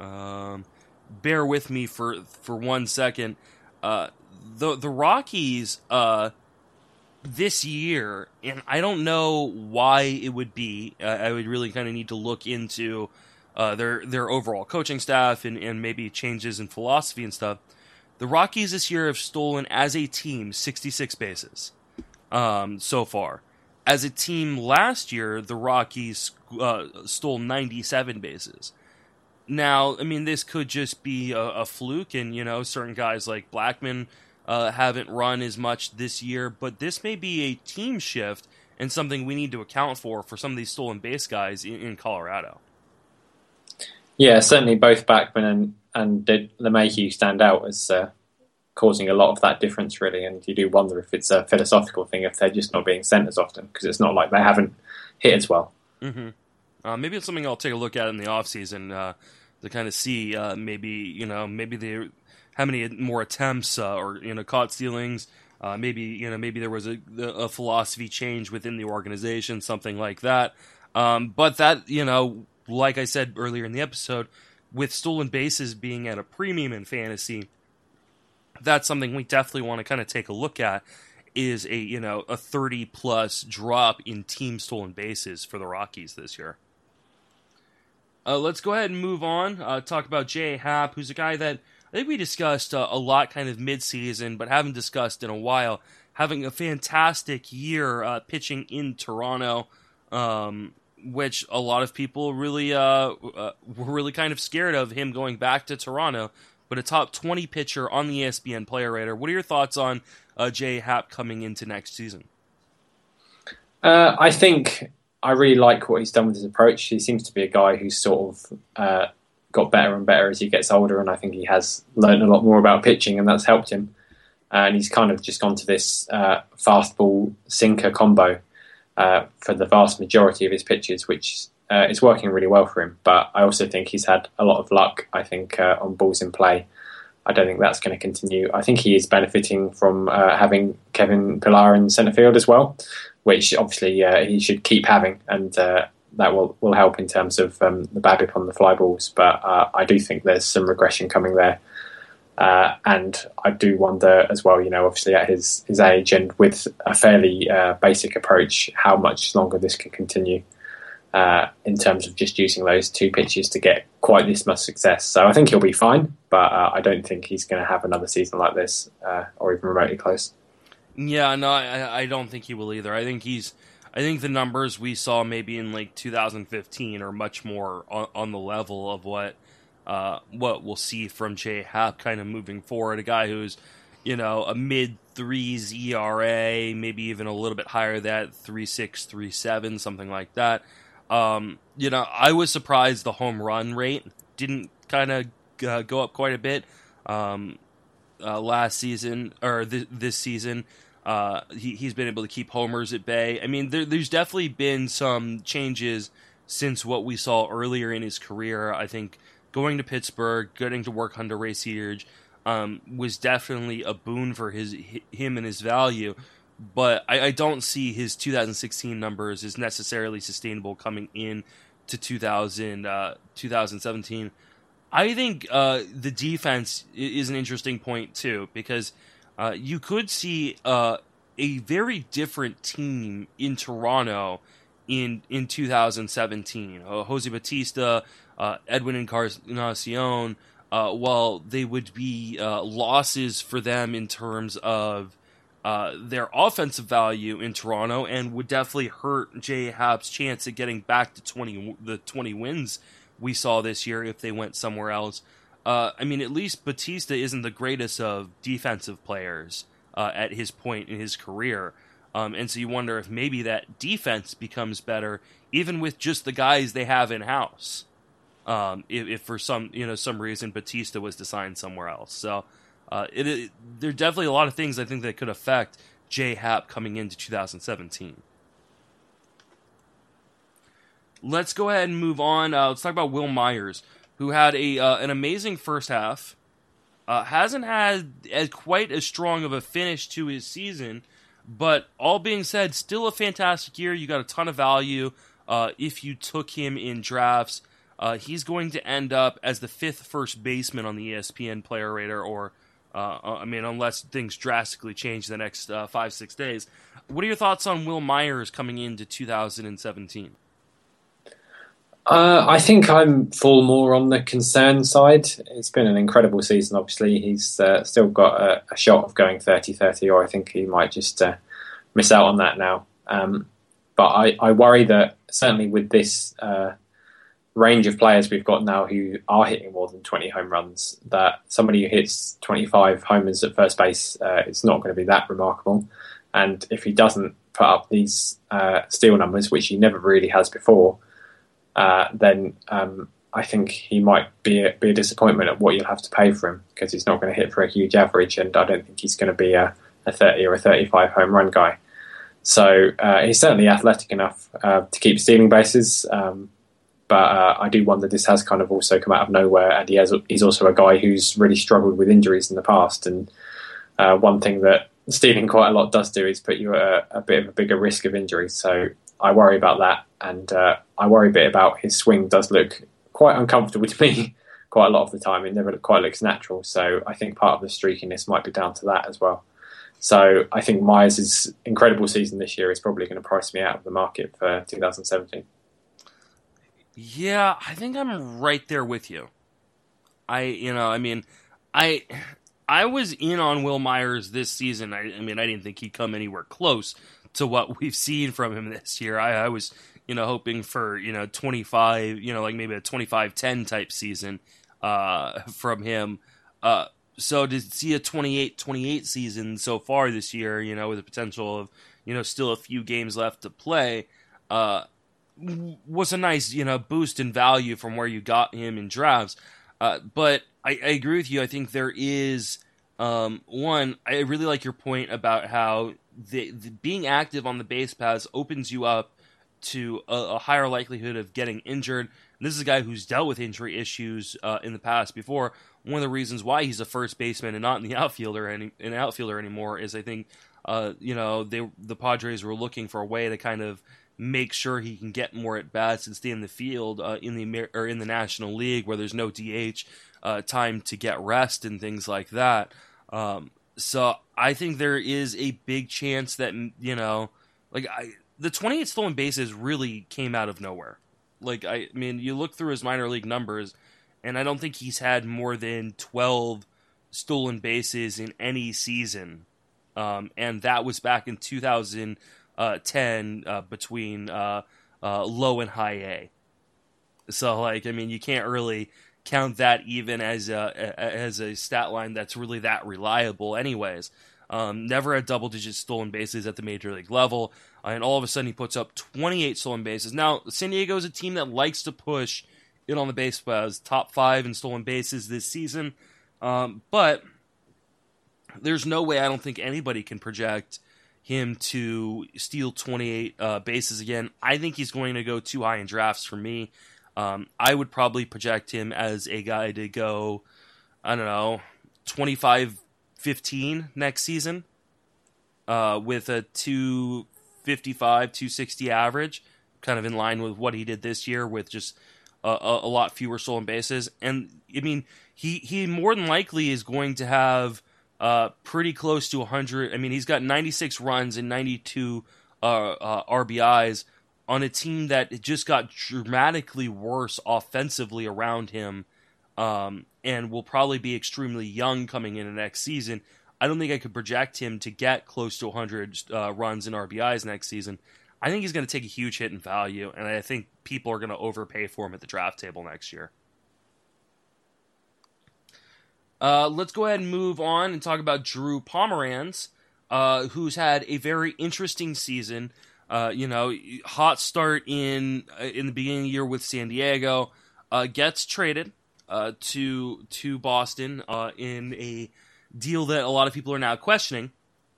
bear with me for 1 second. The Rockies this year, and I don't know why it would be. I would really kind of need to look into their overall coaching staff and maybe changes in philosophy and stuff. The Rockies this year have stolen, as a team, 66 bases so far. As a team last year, the Rockies stole 97 bases. Now, I mean, this could just be a fluke, and, certain guys like Blackmon haven't run as much this year, but this may be a team shift and something we need to account for some of these stolen base guys in Colorado. Yeah, certainly both Blackmon and LeMahieu stand out as causing a lot of that difference, really. And you do wonder if it's a philosophical thing, if they're just not being sent as often, because it's not like they haven't hit as well. Mm-hmm. Maybe it's something I'll take a look at in the offseason to kind of see maybe how many more attempts or caught stealings. Maybe there was a philosophy change within the organization, something like that. But that, like I said earlier in the episode, with stolen bases being at a premium in fantasy, that's something we definitely want to kind of take a look at, is a 30-plus drop in team stolen bases for the Rockies this year. Let's go ahead and move on. Talk about J.A. Happ, who's a guy that I think we discussed a lot kind of mid-season, but haven't discussed in a while. Having a fantastic year pitching in Toronto, which a lot of people really were really kind of scared of him going back to Toronto. But a top 20 pitcher on the ESPN Player Rater. What are your thoughts on J.A. Happ coming into next season? I think I really like what he's done with his approach. He seems to be a guy who's sort of got better and better as he gets older, and I think he has learned a lot more about pitching, and that's helped him. And he's kind of just gone to this fastball sinker combo for the vast majority of his pitches, which it's working really well for him. But I also think he's had a lot of luck, I think, on balls in play. I don't think that's going to continue. I think he is benefiting from having Kevin Pillar in centre field as well, which obviously he should keep having, and that will help in terms of the BABIP on the fly balls. But I do think there's some regression coming there. And I do wonder as well, obviously at his age and with a fairly basic approach, how much longer this can continue in terms of just using those two pitches to get quite this much success. So I think he'll be fine, but I don't think he's going to have another season like this or even remotely close. Yeah, no, I don't think he will either. I think the numbers we saw maybe in like 2015 are much more on the level of what we'll see from J Happ kind of moving forward. A guy who's, a mid-threes ERA, maybe even a little bit higher than that, 3.6, 3.7, something like that. I was surprised the home run rate didn't kind of go up quite a bit last season, or this season. He's been able to keep homers at bay. I mean, there's definitely been some changes since what we saw earlier in his career. I think going to Pittsburgh, getting to work under Ray Searage, was definitely a boon for him and his value. But I don't see his 2016 numbers as necessarily sustainable coming in to 2017. I think the defense is an interesting point too, because you could see a very different team in Toronto in 2017. Jose Bautista, Edwin Encarnacion, while they would be losses for them in terms of their offensive value in Toronto, and would definitely hurt J Happ's chance at getting back to 20 wins we saw this year if they went somewhere else. I mean, at least Bautista isn't the greatest of defensive players at his point in his career. And so you wonder if maybe that defense becomes better, even with just the guys they have in-house. If for some reason Bautista was to sign somewhere else. So there are definitely a lot of things I think that could affect J Happ coming into 2017. Let's go ahead and move on. Let's talk about Wil Myers, who had an amazing first half. Hasn't had quite as strong of a finish to his season, but all being said, still a fantastic year. You got a ton of value if you took him in drafts. He's going to end up as the 5th first baseman on the ESPN player radar, or unless things drastically change the next 5-6 days. What are your thoughts on Wil Myers coming into 2017? I think I'm full more on the concern side. It's been an incredible season, obviously. He's still got a shot of going 30-30, or I think he might just miss out on that now. But I worry that certainly with this range of players we've got now who are hitting more than 20 home runs, that somebody who hits 25 homers at first base is not going to be that remarkable. And if he doesn't put up these steal numbers, which he never really has before, then I think he might be a disappointment at what you'll have to pay for him, because he's not going to hit for a huge average, and I don't think he's going to be a 30 or a 35 home run guy. So he's certainly athletic enough to keep stealing bases, but I do wonder, this has kind of also come out of nowhere, and he's also a guy who's really struggled with injuries in the past, and one thing that stealing quite a lot does do is put you at a bit of a bigger risk of injury. So I worry about that, and I worry a bit about his swing. Does look quite uncomfortable to me quite a lot of the time. It never quite looks natural, so I think part of the streakiness might be down to that as well. So I think Myers' incredible season this year is probably going to price me out of the market for 2017. Yeah, I think I'm right there with you. I was in on Wil Myers this season. I didn't think he'd come anywhere close to what we've seen from him this year. I was, hoping for, 25, like maybe a 25-10 type season from him. So to see a 28-28 season so far this year, with the potential of, still a few games left to play, was a nice, boost in value from where you got him in drafts. But I agree with you. I think there is, one, I really like your point about how the being active on the base paths opens you up to a higher likelihood of getting injured. And this is a guy who's dealt with injury issues in the past before. One of the reasons why he's a first baseman and not in the outfielder anymore is I think the Padres were looking for a way to kind of make sure he can get more at bats and stay in the field in the National League where there's no DH time to get rest and things like that. So I think there is a big chance that the 28 stolen bases really came out of nowhere. I mean, you look through his minor league numbers, and I don't think he's had more than 12 stolen bases in any season. And that was back in 2010 between low and high A. So, you can't really count that even as a stat line that's really that reliable anyways. Never had double-digit stolen bases at the major league level, and all of a sudden he puts up 28 stolen bases. Now, San Diego is a team that likes to push it on the base as top 5 in stolen bases this season, but there's no way I don't think anybody can project him to steal 28 bases again. I think he's going to go too high in drafts for me. I would probably project him as a guy to go, 25-15 next season with a 255, 260 average, kind of in line with what he did this year with just a lot fewer stolen bases. And, I mean, he more than likely is going to have pretty close to 100. I mean, he's got 96 runs and 92 RBIs on a team that just got dramatically worse offensively around him, and will probably be extremely young coming into next season. I don't think I could project him to get close to 100 runs and RBIs next season. I think he's going to take a huge hit in value, and I think people are going to overpay for him at the draft table next year. Let's go ahead and move on and talk about Drew Pomeranz, who's had a very interesting season. Hot start in the beginning of the year with San Diego, gets traded to Boston in a deal that a lot of people are now questioning.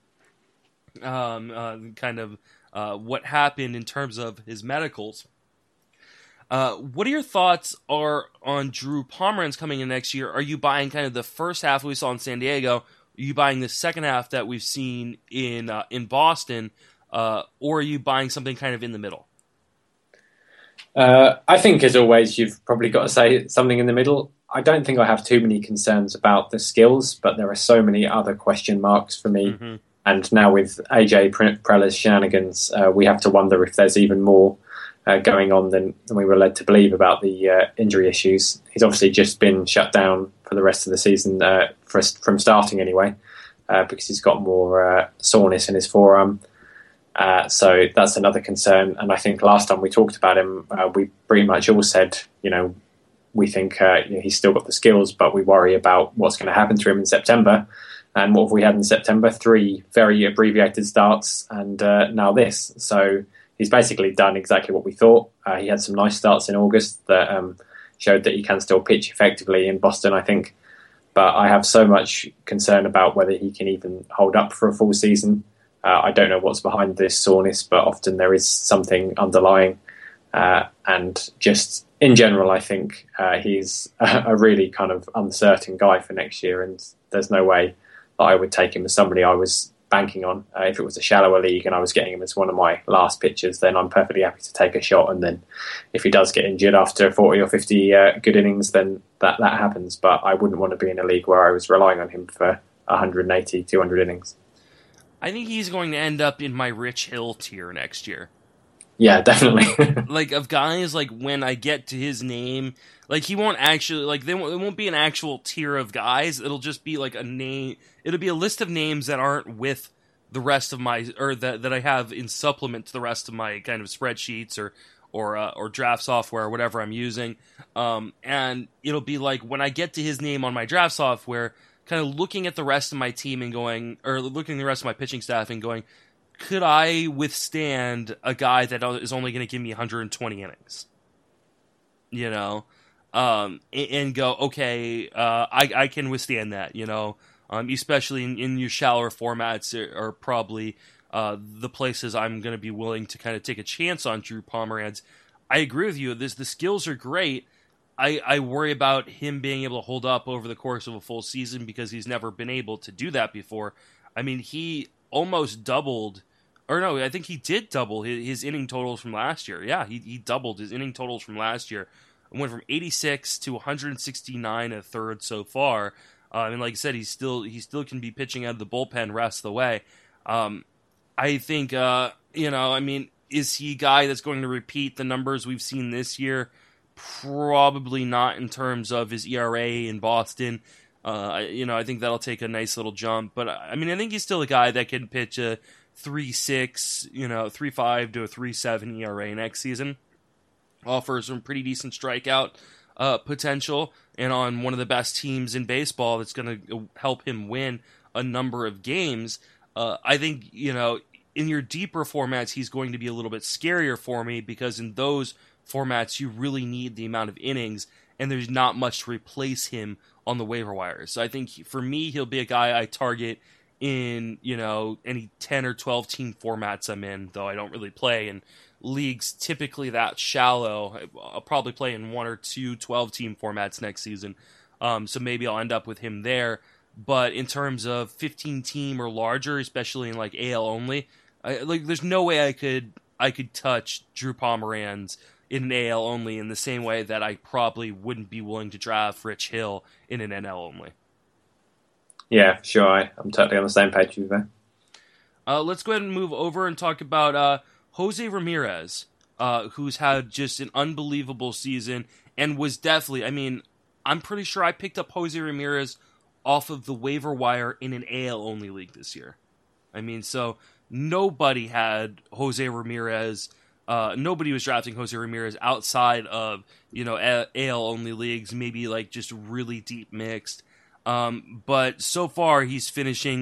What happened in terms of his medicals. What are your thoughts on Drew Pomeranz coming in next year? Are you buying kind of the first half we saw in San Diego? Are you buying the second half that we've seen in Boston? Or are you buying something kind of in the middle? I think, as always, you've probably got to say something in the middle. I don't think I have too many concerns about the skills, but there are so many other question marks for me. Mm-hmm. And now with AJ Preller's shenanigans, we have to wonder if there's even more going on than we were led to believe about the injury issues. He's obviously just been shut down for the rest of the season, from starting anyway, because he's got more soreness in his forearm. So that's another concern. And I think last time we talked about him, we pretty much all said, we think he's still got the skills, but we worry about what's going to happen to him in September. And what have we had in September? 3 very abbreviated starts and now this. So he's basically done exactly what we thought. He had some nice starts in August that showed that he can still pitch effectively in Boston, I think. But I have so much concern about whether he can even hold up for a full season. I don't know what's behind this soreness, but often there is something underlying. And just in general, I think he's a really kind of uncertain guy for next year. And there's no way that I would take him as somebody I was banking on. If it was a shallower league and I was getting him as one of my last pitchers, then I'm perfectly happy to take a shot. And then if he does get injured after 40 or 50 good innings, then that happens. But I wouldn't want to be in a league where I was relying on him for 180, 200 innings. I think he's going to end up in my Rich Hill tier next year. Yeah, definitely. Of guys, when I get to his name, he won't actually, it won't be an actual tier of guys. It'll just be a name. It'll be a list of names that aren't with the rest of my, or that I have in supplement to the rest of my kind of spreadsheets or draft software or whatever I'm using. And it'll be when I get to his name on my draft software, kind of looking at the rest of my team and going, or looking at the rest of my pitching staff and going, could I withstand a guy that is only going to give me 120 innings? And go, okay, I can withstand that, especially in your shallower formats are probably the places I'm going to be willing to kind of take a chance on Drew Pomeranz. I agree with you. The skills are great. I worry about him being able to hold up over the course of a full season because he's never been able to do that before. I mean, he almost doubled, or no, I think he did double his inning totals from last year. Yeah, he doubled his inning totals from last year. Went from 86 to 169 a third so far. And like I said, he still can be pitching out of the bullpen rest of the way. I think, I mean, is he a guy that's going to repeat the numbers we've seen this year? Probably not in terms of his ERA in Boston. I think that'll take a nice little jump. But, I mean, I think he's still a guy that can pitch a 3.6, 3.5 to a 3.7 ERA next season. Offers some pretty decent strikeout potential. And on one of the best teams in baseball that's going to help him win a number of games. I think, in your deeper formats, he's going to be a little bit scarier for me because in those formats, you really need the amount of innings, and there's not much to replace him on the waiver wire. So I think for me, he'll be a guy I target in, any 10 or 12 team formats I'm in, though I don't really play in leagues typically that shallow. I'll probably play in 1 or 2 12-team formats next season. So maybe I'll end up with him there. But in terms of 15-team or larger, especially in like AL only, there's no way I could touch Drew Pomeranz in an AL only in the same way that I probably wouldn't be willing to draft Rich Hill in an NL only. Yeah, sure. I'm totally on the same page with you there. Let's go ahead and move over and talk about Jose Ramirez, who's had just an unbelievable season and was definitely, I mean, I'm pretty sure I picked up Jose Ramirez off of the waiver wire in an AL-only league this year. I mean, so nobody had Jose Ramirez. Nobody was drafting Jose Ramirez outside of, AL-only leagues, maybe like just really deep mixed. But so far, he's finishing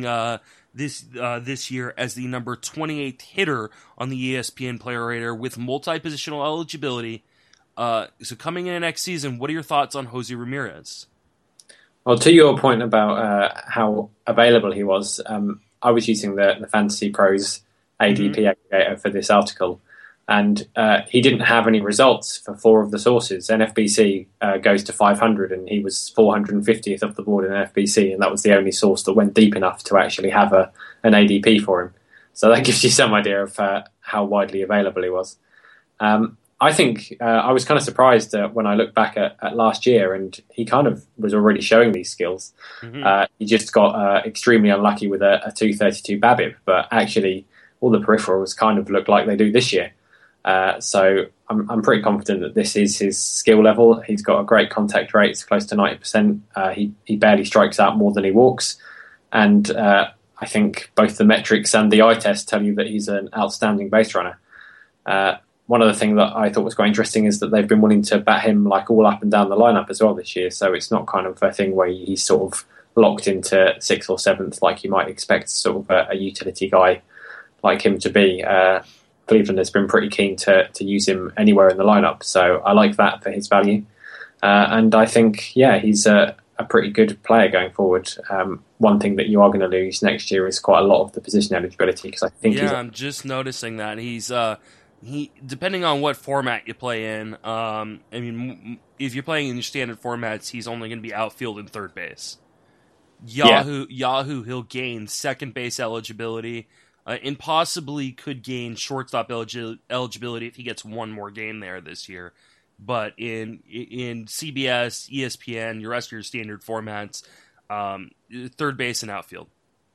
this year as the number 28th hitter on the ESPN Player Rater with multi-positional eligibility. So coming in next season, what are your thoughts on Jose Ramirez? Well, to your point about how available he was, I was using the Fantasy Pros ADP aggregator for this article, and he didn't have any results for 4 of the sources. NFBC goes to 500, and he was 450th off the board in NFBC, and that was the only source that went deep enough to actually have an ADP for him. So that gives you some idea of how widely available he was. I think I was kind of surprised when I looked back at last year, and he kind of was already showing these skills. He just got extremely unlucky with a 232 BABIP, but actually all the peripherals kind of look like they do this year. So I'm pretty confident that this is his skill level. He's got a great contact rate, it's close to 90%. He barely strikes out more than he walks, and I think both the metrics and the eye test tell you that he's an outstanding base runner. One other thing that I thought was quite interesting is that they've been willing to bat him like all up and down the lineup as well this year. So it's not kind of a thing where he's sort of locked into 6th or 7th like you might expect sort of a utility guy like him to be. Cleveland has been pretty keen to use him anywhere in the lineup. So I like that for his value. And I think, he's a pretty good player going forward. One thing that you are going to lose next year is quite a lot of the position eligibility because I think I'm just noticing that he's he depending on what format you play in. I mean, if you're playing in your standard formats, he's only going to be outfield and third base. Yahoo, he'll gain second base eligibility, and possibly could gain shortstop eligibility if he gets one more game there this year. But in CBS, ESPN, your rest of your standard formats, third base and outfield.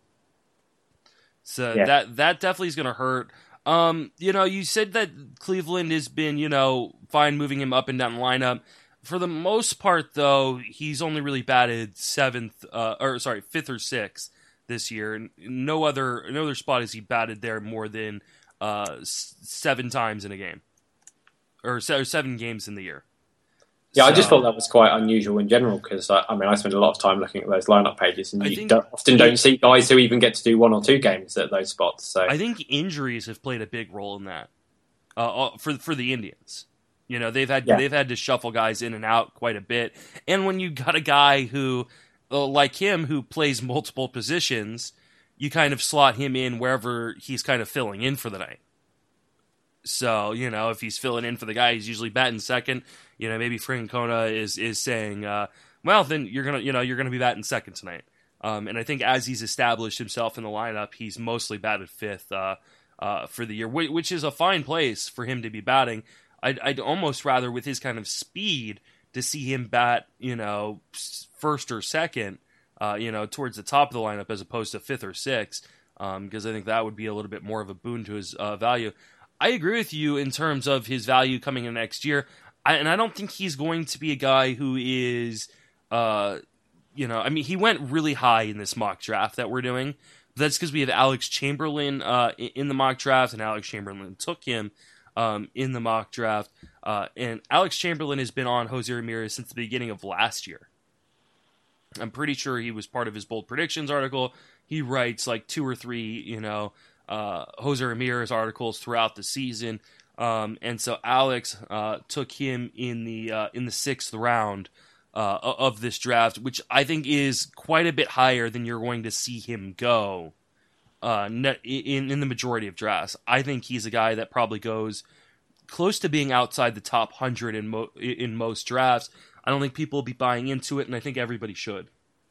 So that definitely is going to hurt. You said that Cleveland has been, fine moving him up and down the lineup. For the most part, though, he's only really batted 5th or 6th this year. No other spot has he batted there more than 7 times in a game, or 7 games in the year. Yeah, I just thought that was quite unusual in general because, I spend a lot of time looking at those lineup pages and you don't see guys who even get to do 1 or 2 games at those spots. So I think injuries have played a big role in that for the Indians. They've had to shuffle guys in and out quite a bit. And when you got a guy who, like him, who plays multiple positions, you kind of slot him in wherever he's kind of filling in for the night. So, if he's filling in for the guy, he's usually batting second. Maybe Francona is saying, well, then you're gonna be batting second tonight. And I think as he's established himself in the lineup, he's mostly batted fifth for the year, which is a fine place for him to be batting. I'd almost rather, with his kind of speed, to see him bat, first or second, towards the top of the lineup as opposed to fifth or sixth, because I think that would be a little bit more of a boon to his value. I agree with you in terms of his value coming in next year, and I don't think he's going to be a guy who is, he went really high in this mock draft that we're doing. That's because we have Alex Chamberlain in the mock draft, and Alex Chamberlain took him in the mock draft. And Alex Chamberlain has been on Jose Ramirez since the beginning of last year. I'm pretty sure he was part of his Bold Predictions article. He writes like 2 or 3, Jose Ramirez articles throughout the season. And so Alex took him in the 6th round of this draft, which I think is quite a bit higher than you're going to see him go in the majority of drafts. I think he's a guy that probably goes close to being outside the top 100 in most drafts. I don't think people will be buying into it, and I think everybody should.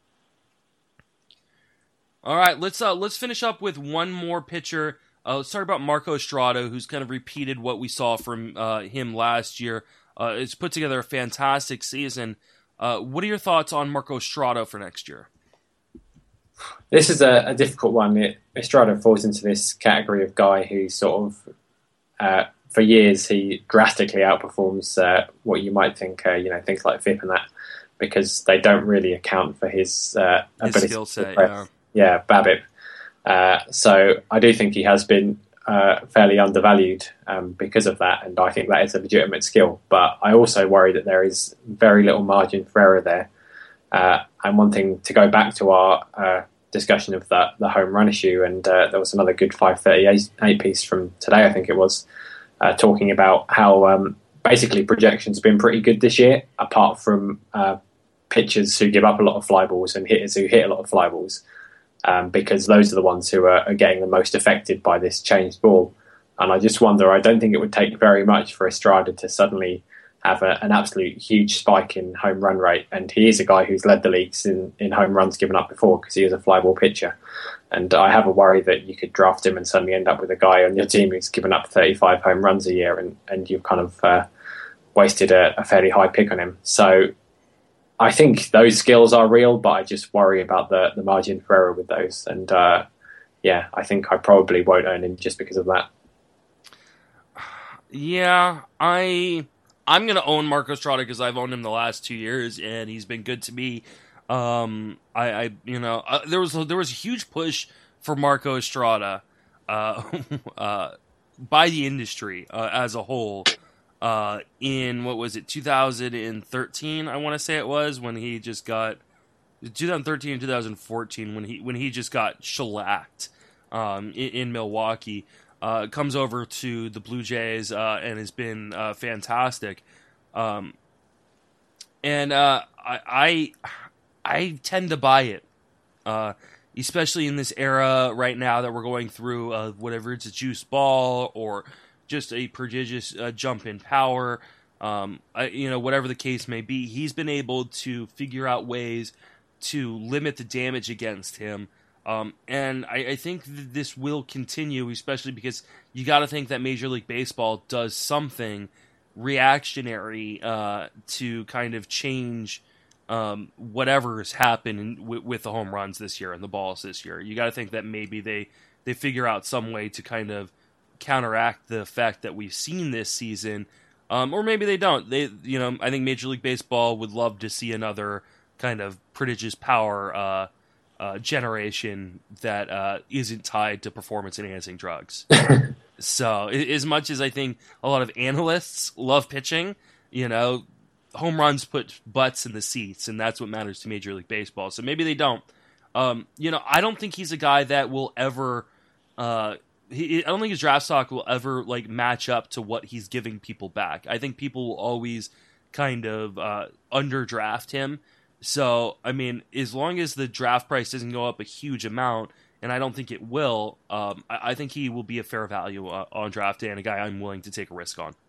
All right, let's finish up with one more pitcher. Let's talk about Marco Estrada, who's kind of repeated what we saw from him last year. It's put together a fantastic season. What are your thoughts on Marco Estrada for next year? This is a difficult one. Estrada falls into this category of guy who sort of, for years, he drastically outperforms what you might think, things like FIP and that, because they don't really account for his ability skill set. BABIP. So I do think he has been fairly undervalued because of that, and I think that is a legitimate skill. But I also worry that there is very little margin for error there. And one thing, to go back to our discussion of the home run issue, and there was another good 538 piece from today, I think it was, talking about how basically projections have been pretty good this year, apart from pitchers who give up a lot of fly balls and hitters who hit a lot of fly balls. Because those are the ones who are getting the most affected by this changed ball. And I just wonder, I don't think it would take very much for Estrada to suddenly have an absolute huge spike in home run rate. And he is a guy who's led the leagues in home runs given up before, because he is a fly ball pitcher. And I have a worry that you could draft him and suddenly end up with a guy on your team who's given up 35 home runs a year, and you've kind of wasted a fairly high pick on him. So I think those skills are real, but I just worry about the margin for error with those. And I think I probably won't own him just because of that. Yeah, I'm going to own Marco Estrada because I've owned him the last 2 years, and he's been good to me. There was a huge push for Marco Estrada by the industry as a whole. In, 2013, I want to say it was, when he just got 2013 and 2014 when he just got shellacked in Milwaukee. Comes over to the Blue Jays and has been fantastic. I tend to buy it, especially in this era right now that we're going through. Whatever, it's a juice ball or just a prodigious jump in power, whatever the case may be, he's been able to figure out ways to limit the damage against him. And I think this will continue, especially because you got to think that Major League Baseball does something reactionary to kind of change whatever has happened with the home runs this year and the balls this year. You got to think that maybe they figure out some way to kind of counteract the effect that we've seen this season, or maybe they don't. I think Major League Baseball would love to see another kind of prodigious power generation that isn't tied to performance-enhancing drugs. So, as much as I think a lot of analysts love pitching, home runs put butts in the seats, and that's what matters to Major League Baseball. So maybe they don't. I don't think he's a guy that will ever. I don't think his draft stock will ever match up to what he's giving people back. I think people will always kind of underdraft him. So, I mean, as long as the draft price doesn't go up a huge amount and I don't think it will, I think he will be a fair value on draft day and a guy I'm willing to take a risk on.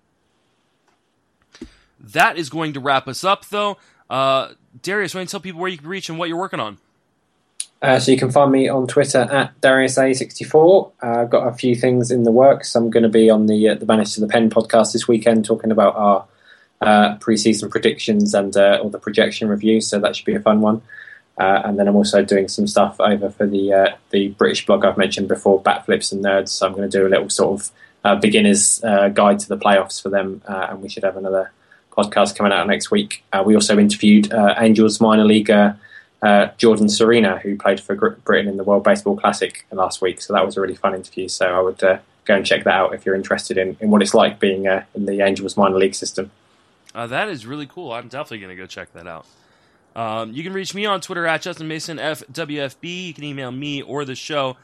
That is going to wrap us up, though. Darius, why don't you tell people where you can reach and what you're working on? So you can find me on Twitter at DariusA64. I've got a few things in the works. I'm going to be on the Manage to the Pen podcast this weekend talking about our pre-season predictions and all the projection reviews, so that should be a fun one. And then I'm also doing some stuff over for the British blog I've mentioned before, Batflips and Nerds. So I'm going to do a little sort of beginner's guide to the playoffs for them, and we should have another podcast coming out next week. We also interviewed Angels minor leaguer Jordan Serena, who played for Britain in the World Baseball Classic last week. So that was a really fun interview. So I would go and check that out if you're interested in what it's like being in the Angels minor league system. That is really cool. I'm definitely going to go check that out. You can reach me on Twitter at JustinMasonFWFB. You can email me or the show,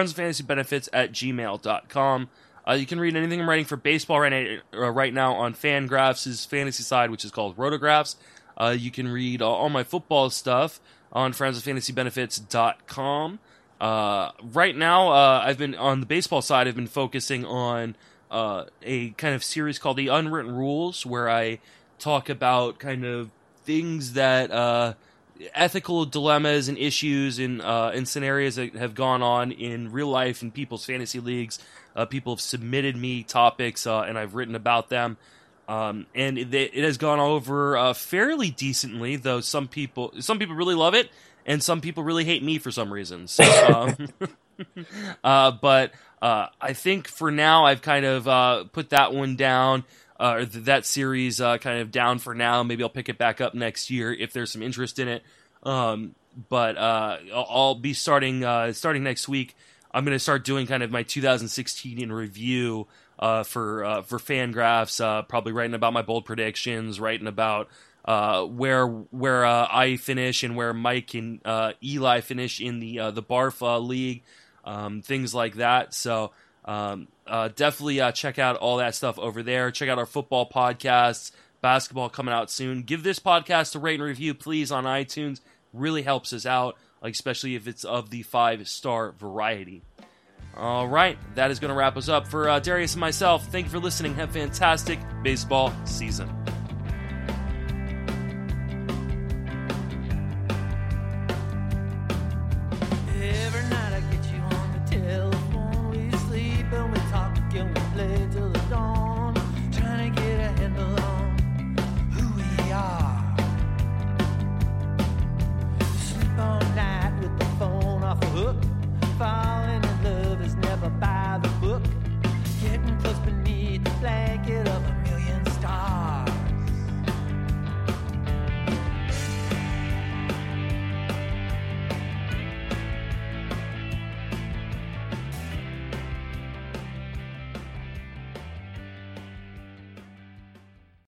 friendsoffantasybenefits@gmail.com. You can read anything I'm writing for baseball right now on Fangraphs' fantasy side, which is called Rotographs. You can read all my football stuff on friendsoffantasybenefits.com. Right now, I've been on the baseball side. I've been focusing on a kind of series called The Unwritten Rules, where I talk about kind of things that ethical dilemmas and issues in scenarios that have gone on in real life in people's fantasy leagues. People have submitted me topics, and I've written about them. And it has gone over fairly decently, though some people really love it, and some people really hate me for some reason. So, but I think for now I've kind of put that one down, or that series kind of down for now. Maybe I'll pick it back up next year if there's some interest in it. But I'll be starting next week. I'm going to start doing kind of my 2016 in review for Fangraphs, probably writing about my bold predictions, writing about where I finish and where Mike and Eli finish in the Barfa League, things like that. So definitely check out all that stuff over there. Check out our football podcasts, basketball coming out soon. Give this podcast a rate and review, please, on iTunes. Really helps us out, especially if it's of the 5-star variety. All right, that is going to wrap us up. For Darius and myself, thank you for listening. Have a fantastic baseball season.